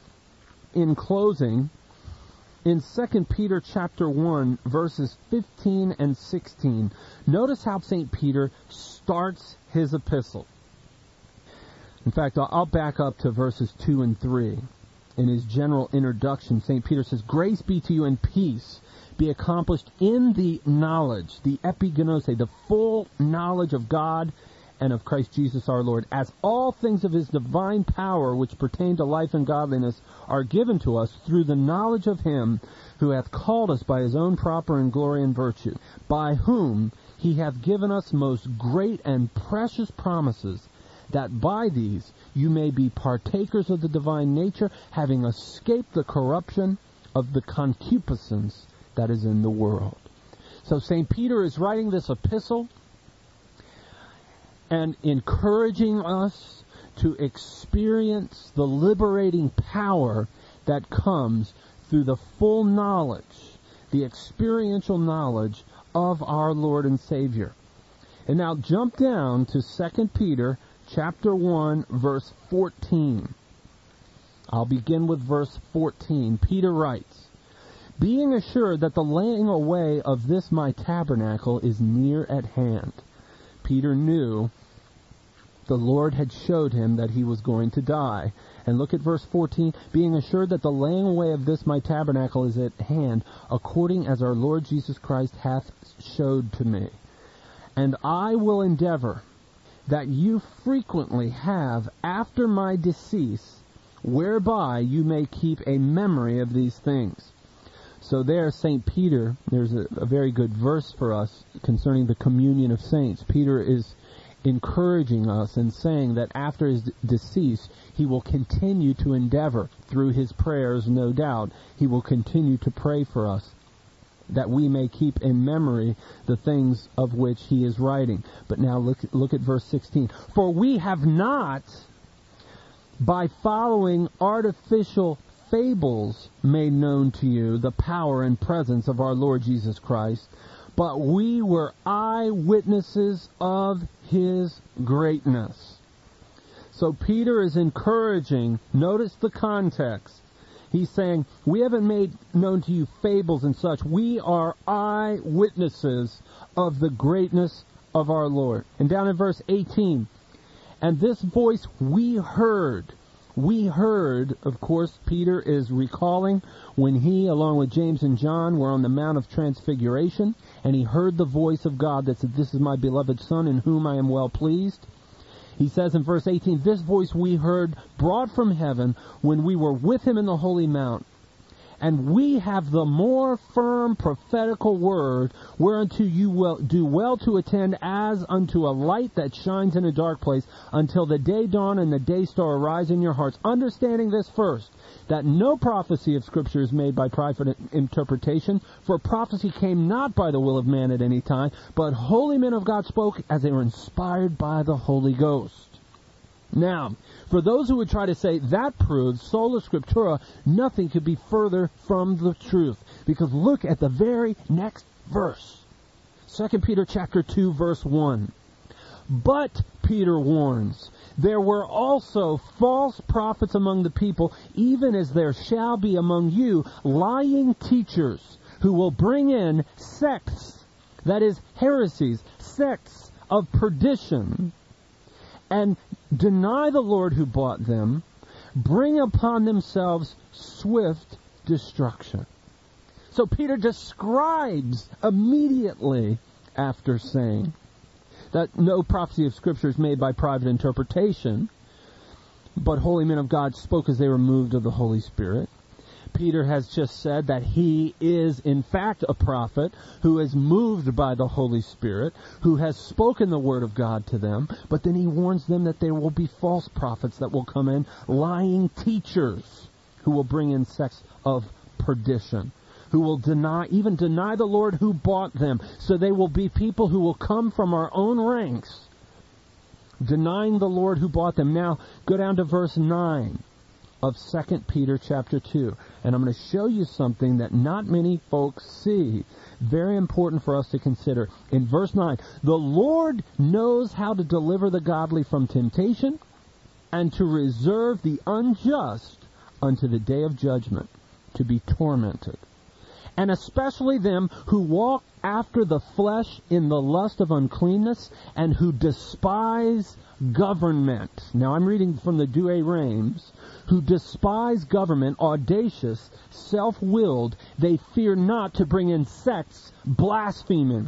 S1: in closing, in 2 Peter chapter 1, verses 15 and 16, notice how St. Peter starts his epistle. In fact, I'll back up to verses 2 and 3. In his general introduction, St. Peter says, "Grace be to you and peace be accomplished in the knowledge," the epigenose, the full knowledge of God and of Christ Jesus our Lord, "as all things of his divine power which pertain to life and godliness are given to us through the knowledge of him who hath called us by his own proper and glory and virtue, by whom he hath given us most great and precious promises, that by these you may be partakers of the divine nature, having escaped the corruption of the concupiscence that is in the world." So St. Peter is writing this epistle and encouraging us to experience the liberating power that comes through the full knowledge, the experiential knowledge of our Lord and Savior. And now jump down to 2 Peter chapter 1, verse 14. I'll begin with verse 14. Peter writes, "Being assured that the laying away of this my tabernacle is near at hand." Peter knew the Lord had showed him that he was going to die. And look at verse 14. "Being assured that the laying away of this my tabernacle is at hand, according as our Lord Jesus Christ hath showed to me. And I will endeavor that you frequently have after my decease, whereby you may keep a memory of these things." So there, St. Peter, there's a very good verse for us concerning the communion of saints. Peter is encouraging us and saying that after his decease, he will continue to endeavor, through his prayers, no doubt, he will continue to pray for us, that we may keep in memory the things of which he is writing. But now look at verse 16. "For we have not, by following artificial fables, made known to you the power and presence of our Lord Jesus Christ, but we were eyewitnesses of his greatness." So Peter is encouraging, notice the context. He's saying, we haven't made known to you fables and such. We are eyewitnesses of the greatness of our Lord. And down in verse 18, "And this voice we heard." We heard, of course, Peter is recalling when he, along with James and John, were on the Mount of Transfiguration, and he heard the voice of God that said, "This is my beloved Son, in whom I am well pleased." He says in verse 18, "This voice we heard brought from heaven when we were with him in the holy mount. And we have the more firm prophetical word, whereunto you will do well to attend as unto a light that shines in a dark place, until the day dawn and the day star arise in your hearts. Understanding this first, that no prophecy of Scripture is made by private interpretation, for prophecy came not by the will of man at any time, but holy men of God spoke as they were inspired by the Holy Ghost." Now, for those who would try to say that proves sola scriptura, nothing could be further from the truth. Because look at the very next verse. 2 Peter chapter 2, verse 1. "But," Peter warns, "there were also false prophets among the people, even as there shall be among you lying teachers, who will bring in sects," that is, heresies, sects of perdition, "and deny the Lord who bought them, bring upon themselves swift destruction." So Peter describes immediately after saying that no prophecy of Scripture is made by private interpretation, but holy men of God spoke as they were moved of the Holy Spirit. Peter has just said that he is in fact a prophet who is moved by the Holy Spirit, who has spoken the Word of God to them, but then he warns them that there will be false prophets that will come in, lying teachers who will bring in sects of perdition, who will deny the Lord who bought them. So they will be people who will come from our own ranks, denying the Lord who bought them. Now, go down to verse 9. Of 2 Peter chapter 2. And I'm going to show you something that not many folks see. Very important for us to consider. In verse 9, "The Lord knows how to deliver the godly from temptation, and to reserve the unjust unto the day of judgment, to be tormented. And especially them who walk after the flesh in the lust of uncleanness, and who despise government. Now I'm reading from the Douay-Rheims. Who despise government, audacious, self-willed, they fear not to bring in sects, blaspheming.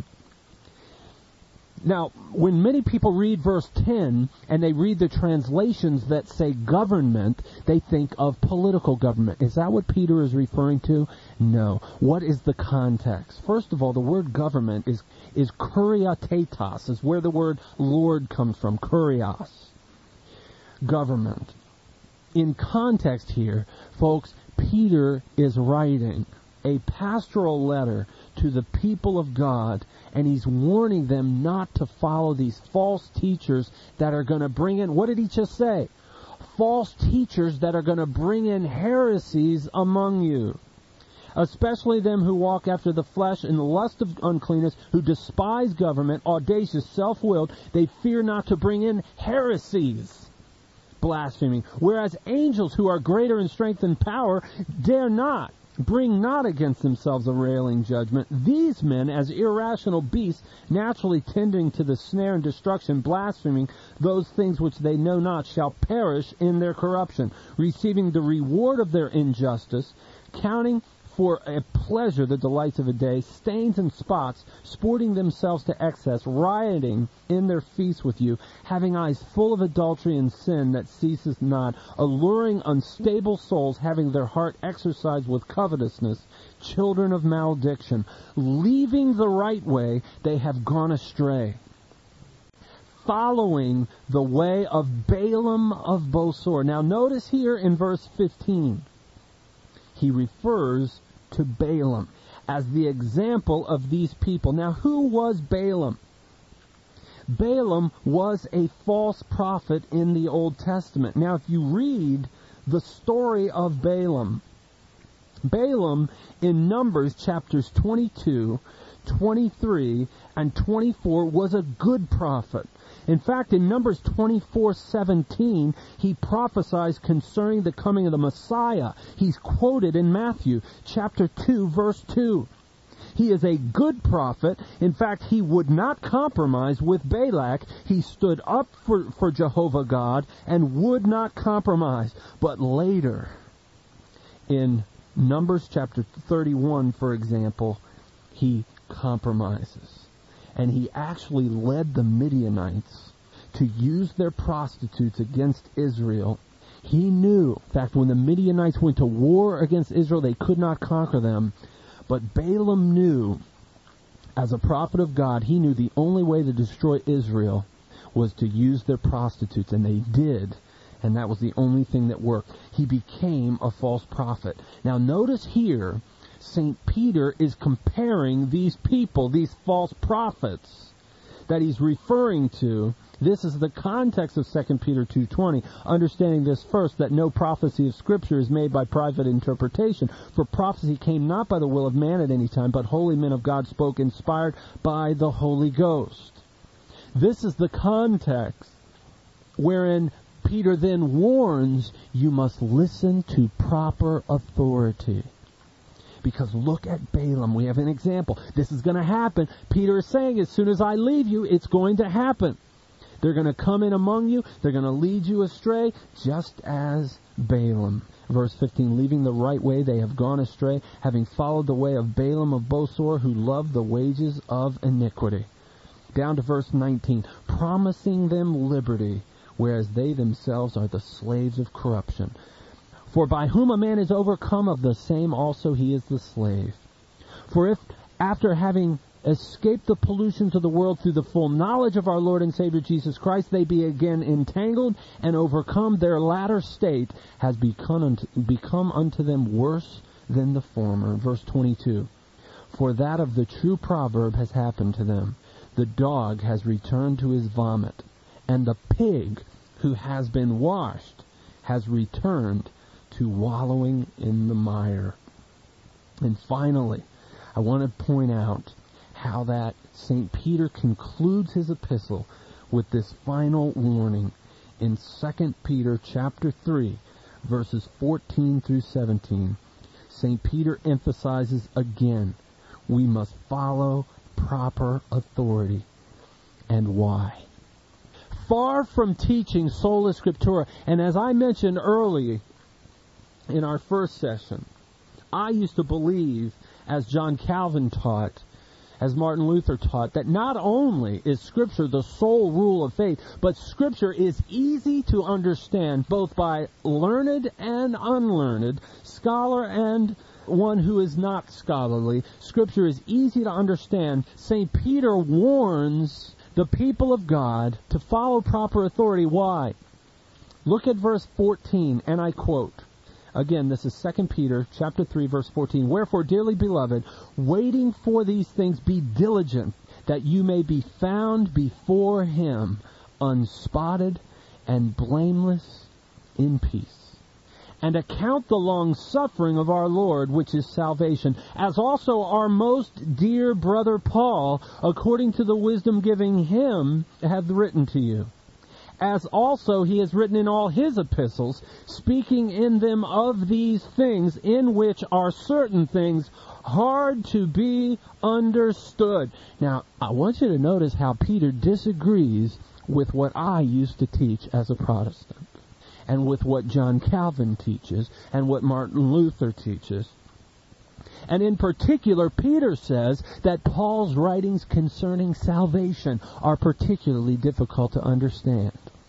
S1: Now, when many people read verse 10 and they read the translations that say government, they think of political government. Is that what Peter is referring to? No. What is the context? First of all, the word government is kuriatetos, is where the word Lord comes from, kurios. Government. In context here, folks, Peter is writing a pastoral letter to the people of God, and he's warning them not to follow these false teachers that are going to bring in, what did he just say? False teachers that are going to bring in heresies among you. Especially them who walk after the flesh in the lust of uncleanness, who despise government, audacious, self-willed, they fear not to bring in heresies, blaspheming. Whereas angels who are greater in strength and power dare not, bring not against themselves a railing judgment. These men, as irrational beasts, naturally tending to the snare and destruction, blaspheming those things which they know not, shall perish in their corruption, receiving the reward of their injustice, counting for a pleasure the delights of a day, stains and spots, sporting themselves to excess, rioting in their feasts with you, having eyes full of adultery and sin that ceases not, alluring unstable souls, having their heart exercised with covetousness, children of malediction, leaving the right way, they have gone astray, following the way of Balaam of Bosor. Now notice here in verse 15, he refers to Balaam as the example of these people. Now, who was Balaam? Balaam was a false prophet in the Old Testament. Now, if you read the story of Balaam in Numbers chapters 22, 23, and 24 was a good prophet. In fact, in Numbers 24:17, he prophesies concerning the coming of the Messiah. He's quoted in Matthew chapter 2, verse 2. He is a good prophet. In fact, he would not compromise with Balak. He stood up for Jehovah God and would not compromise. But later, in Numbers chapter 31, for example, he compromises. And he actually led the Midianites to use their prostitutes against Israel. He knew, in fact, when the Midianites went to war against Israel, they could not conquer them. But Balaam knew, as a prophet of God, he knew the only way to destroy Israel was to use their prostitutes, and they did. And that was the only thing that worked. He became a false prophet. Now notice here, St. Peter is comparing these people, these false prophets that he's referring to. This is the context of 2 Peter 2:20. Understanding this first, that no prophecy of Scripture is made by private interpretation. For prophecy came not by the will of man at any time, but holy men of God spoke inspired by the Holy Ghost. This is the context wherein Peter then warns, you must listen to proper authority. Because look at Balaam. We have an example. This is going to happen. Peter is saying, as soon as I leave you, it's going to happen. They're going to come in among you. They're going to lead you astray, just as Balaam. Verse 15, leaving the right way, they have gone astray, having followed the way of Balaam of Bosor, who loved the wages of iniquity. Down to verse 19, promising them liberty, whereas they themselves are the slaves of corruption. For by whom a man is overcome, of the same also he is the slave. For if, after having escaped the pollutions of the world through the full knowledge of our Lord and Savior Jesus Christ, they be again entangled and overcome, their latter state has become unto them worse than the former. Verse 22, for that of the true proverb has happened to them. The dog has returned to his vomit, and the pig who has been washed has returned to wallowing in the mire. And finally, I want to point out how that St. Peter concludes his epistle with this final warning in 2 Peter chapter 3, verses 14 through 17, St. Peter emphasizes again, we must follow proper authority. And why? Far from teaching sola scriptura, and as I mentioned early in our first session, I used to believe, as John Calvin taught, as Martin Luther taught, that not only is Scripture the sole rule of faith, but Scripture is easy to understand both by learned and unlearned, scholar and one who is not scholarly. Scripture is easy to understand. St. Peter warns the people of God to follow proper authority. Why? Look at verse 14, and I quote. Again, this is 2 Peter chapter 3, verse 14. Wherefore, dearly beloved, waiting for these things, be diligent, that you may be found before Him, unspotted and blameless in peace. And account the long suffering of our Lord, which is salvation, as also our most dear brother Paul, according to the wisdom given him, hath written to you. As also he has written in all his epistles, speaking in them of these things, in which are certain things hard to be understood. Now, I want you to notice how Peter disagrees with what I used to teach as a Protestant, and with what John Calvin teaches, and what Martin Luther teaches. And in particular, Peter says that Paul's writings concerning salvation are particularly difficult to understand.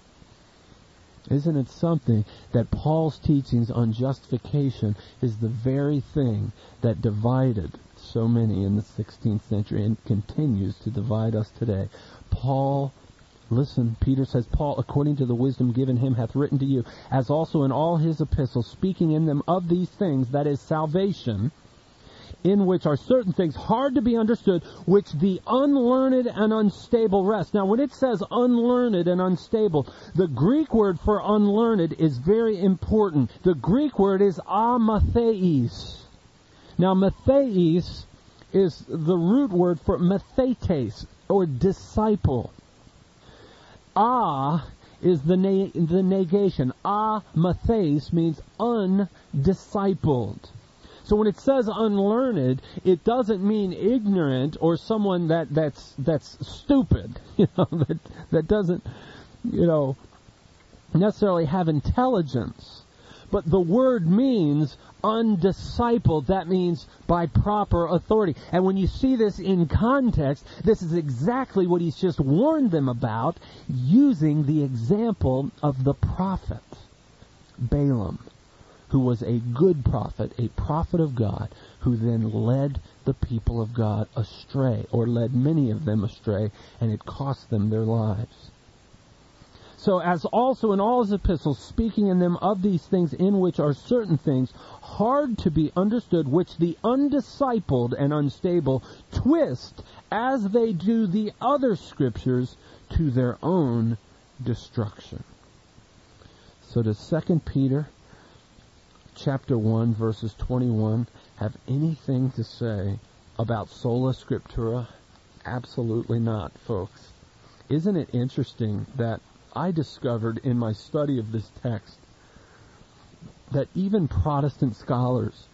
S1: Isn't it something that Paul's teachings on justification is the very thing that divided so many in the 16th century and continues to divide us today? Paul, listen, Peter says, Paul, according to the wisdom given him, hath written to you, as also in all his epistles, speaking in them of these things, that is salvation, in which are certain things hard to be understood, which the unlearned and unstable rest. Now, when it says unlearned and unstable, the Greek word for unlearned is very important. The Greek word is amatheis. Now, matheis is the root word for mathetes, or disciple. Is the negation. Matheis means undiscipled. So when it says unlearned, it doesn't mean ignorant or someone that's stupid, that doesn't, necessarily have intelligence. But the word means undiscipled. That means by proper authority. And when you see this in context, this is exactly what he's just warned them about, using the example of the prophet Balaam, who was a good prophet, a prophet of God, who then led the people of God astray, or led many of them astray, and it cost them their lives. So as also in all his epistles, speaking in them of these things, in which are certain things hard to be understood, which the undiscipled and unstable twist, as they do the other scriptures, to their own destruction. So does 2 Peter chapter 1, verses 21, have anything to say about sola scriptura? Absolutely not, folks. Isn't it interesting that I discovered in my study of this text that even Protestant scholars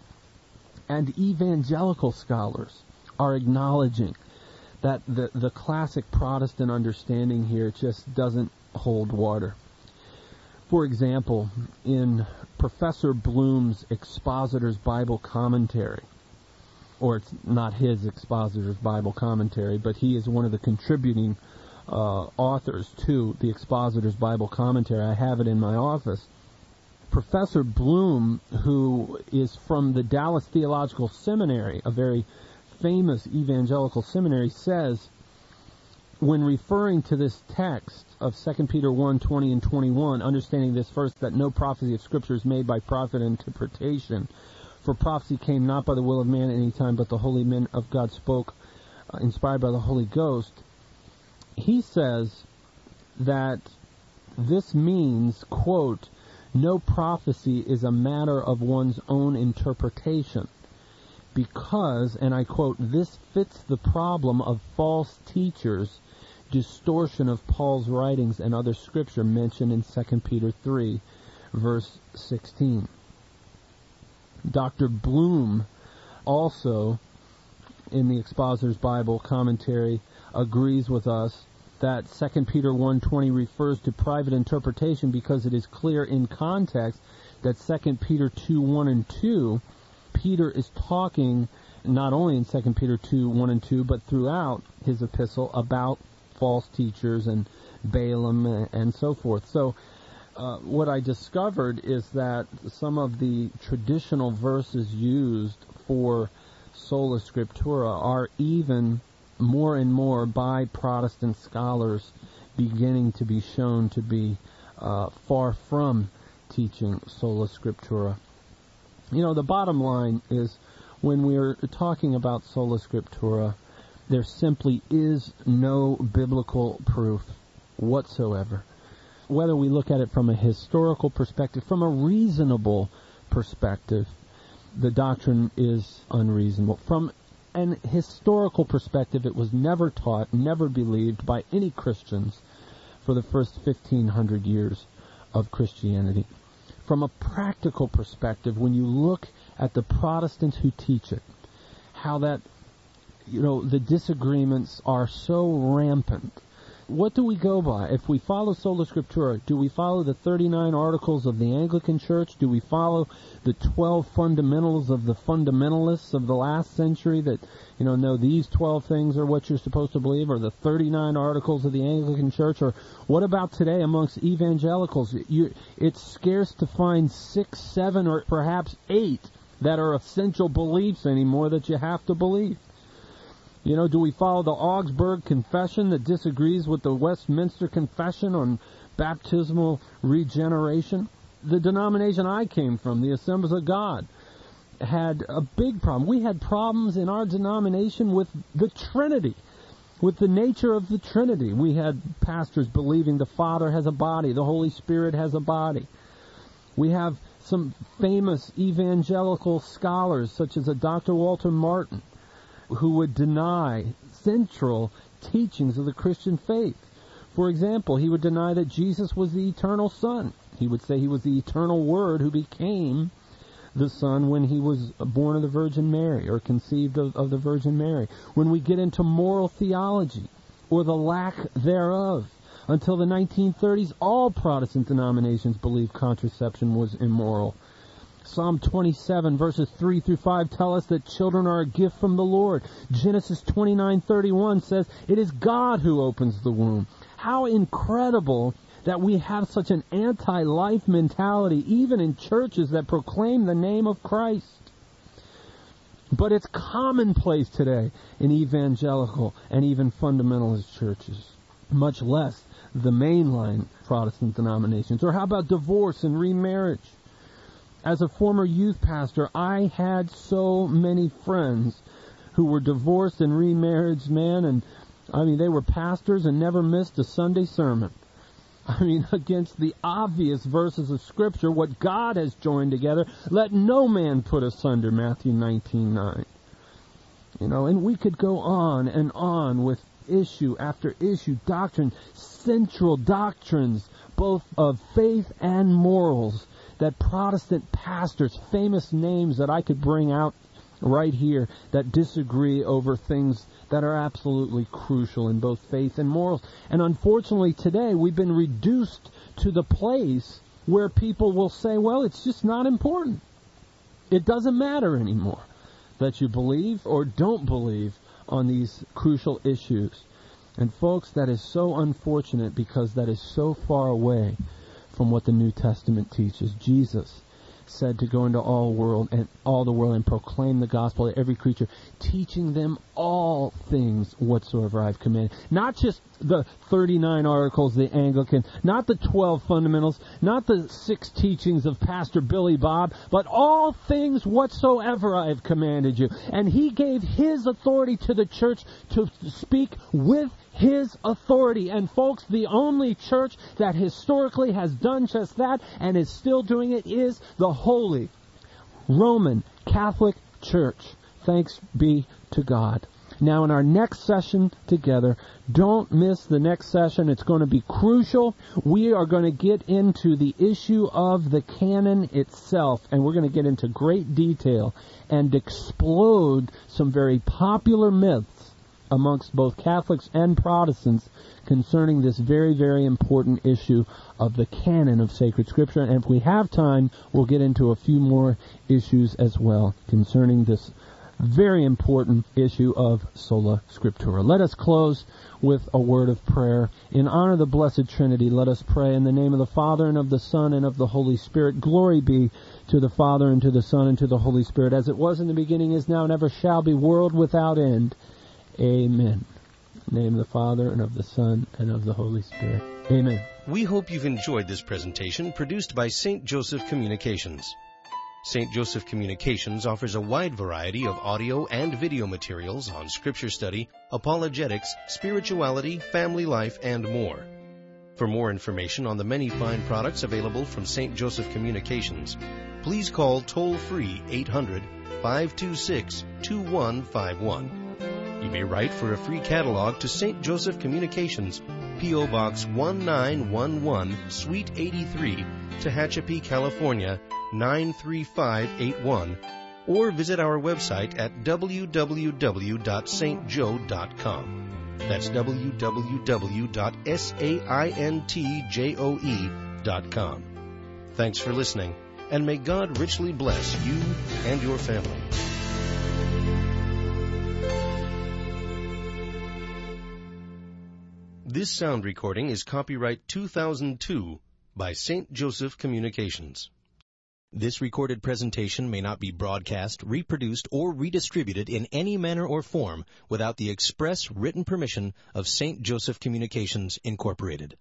S1: and evangelical scholars are acknowledging that the classic Protestant understanding here just doesn't hold water. For example, in Professor Bloom's Expositor's Bible Commentary, or it's not his Expositor's Bible Commentary, but he is one of the contributing authors to the Expositor's Bible Commentary. I have it in my office. Professor Bloom, who is from the Dallas Theological Seminary, a very famous evangelical seminary, says, when referring to this text of 2 Peter 1, 20 and 21, understanding this first, that no prophecy of Scripture is made by prophet interpretation, for prophecy came not by the will of man at any time, but the holy men of God spoke, inspired by the Holy Ghost. He says that this means, quote, no prophecy is a matter of one's own interpretation, because, and I quote, this fits the problem of false teachers' distortion of Paul's writings and other scripture mentioned in 2 Peter 3, verse 16. Dr. Bloom also, in the Expositor's Bible commentary, agrees with us that 2 Peter 1:20 refers to private interpretation because it is clear in context that 2 Peter 2:1 and 2, Peter is talking not only in 2 Peter 2:1 and 2, but throughout his epistle about false teachers and Balaam and so forth. So what I discovered is that some of the traditional verses used for sola scriptura are even more and more by Protestant scholars beginning to be shown to be far from teaching sola scriptura. You know, the bottom line is when we're talking about sola scriptura, there simply is no biblical proof whatsoever. Whether we look at it from a historical perspective, from a reasonable perspective, the doctrine is unreasonable. From an historical perspective, it was never taught, never believed by any Christians for the first 1,500 years of Christianity. From a practical perspective, when you look at the Protestants who teach it, how that, the disagreements are so rampant. What do we go by? If we follow sola scriptura, do we follow the 39 articles of the Anglican Church? Do we follow the 12 fundamentals of the fundamentalists of the last century that, know these 12 things are what you're supposed to believe, or the 39 articles of the Anglican Church? Or what about today amongst evangelicals? It's scarce to find 6, 7, or perhaps 8 that are essential beliefs anymore that you have to believe. Do we follow the Augsburg Confession that disagrees with the Westminster Confession on baptismal regeneration? The denomination I came from, the Assemblies of God, had a big problem. We had problems in our denomination with the Trinity, with the nature of the Trinity. We had pastors believing the Father has a body, the Holy Spirit has a body. We have some famous evangelical scholars, such as a Dr. Walter Martin, who would deny central teachings of the Christian faith. For example, he would deny that Jesus was the eternal Son. He would say he was the eternal Word who became the Son when he was born of the Virgin Mary, or conceived of the Virgin Mary. When we get into moral theology, or the lack thereof, until the 1930s, all Protestant denominations believed contraception was immoral. Psalm 27, verses 3 through 5 tell us that children are a gift from the Lord. Genesis 29:31 says, it is God who opens the womb. How incredible that we have such an anti-life mentality, even in churches that proclaim the name of Christ. But it's commonplace today in evangelical and even fundamentalist churches, much less the mainline Protestant denominations. Or how about divorce and remarriage? As a former youth pastor, I had so many friends who were divorced and remarried, man, and they were pastors and never missed a Sunday sermon. Against the obvious verses of Scripture, what God has joined together, let no man put asunder, Matthew 19:9. And we could go on and on with issue after issue, doctrine, central doctrines, both of faith and morals, that Protestant pastors, famous names that I could bring out right here, that disagree over things that are absolutely crucial in both faith and morals. And unfortunately today we've been reduced to the place where people will say, well, it's just not important. It doesn't matter anymore that you believe or don't believe on these crucial issues. And folks, that is so unfortunate, because that is so far away from what the New Testament teaches. Jesus said to go into all the world and proclaim the gospel to every creature, teaching them all things whatsoever I've commanded. Not just the 39 articles of the Anglican, not the 12 fundamentals, not the 6 teachings of Pastor Billy Bob, but all things whatsoever I have commanded you. And he gave his authority to the church to speak with his authority. And folks, the only church that historically has done just that and is still doing it is the Holy Roman Catholic Church. Thanks be to God. Now, in our next session together, don't miss the next session. It's going to be crucial. We are going to get into the issue of the canon itself, and we're going to get into great detail and explode some very popular myths amongst both Catholics and Protestants concerning this very, very important issue of the canon of sacred Scripture. And if we have time, we'll get into a few more issues as well concerning this very important issue of Sola Scriptura. Let us close with a word of prayer. In honor of the Blessed Trinity, let us pray in the name of the Father, and of the Son, and of the Holy Spirit. Glory be to the Father, and to the Son, and to the Holy Spirit, as it was in the beginning, is now, and ever shall be, world without end. Amen. In the name of the Father, and of the Son, and of the Holy Spirit. Amen.
S2: We hope you've enjoyed this presentation produced by St. Joseph Communications. St. Joseph Communications offers a wide variety of audio and video materials on Scripture study, apologetics, spirituality, family life, and more. For more information on the many fine products available from St. Joseph Communications, please call toll-free 800-526-2151. You may write for a free catalog to St. Joseph Communications, P.O. Box 1911, Suite 83, Tehachapi, California, 93581, or visit our website at www.stjoe.com. That's www.saintjoe.com. Thanks for listening, and may God richly bless you and your family. This sound recording is copyright 2002 by St. Joseph Communications. This recorded presentation may not be broadcast, reproduced, or redistributed in any manner or form without the express written permission of St. Joseph Communications, Incorporated.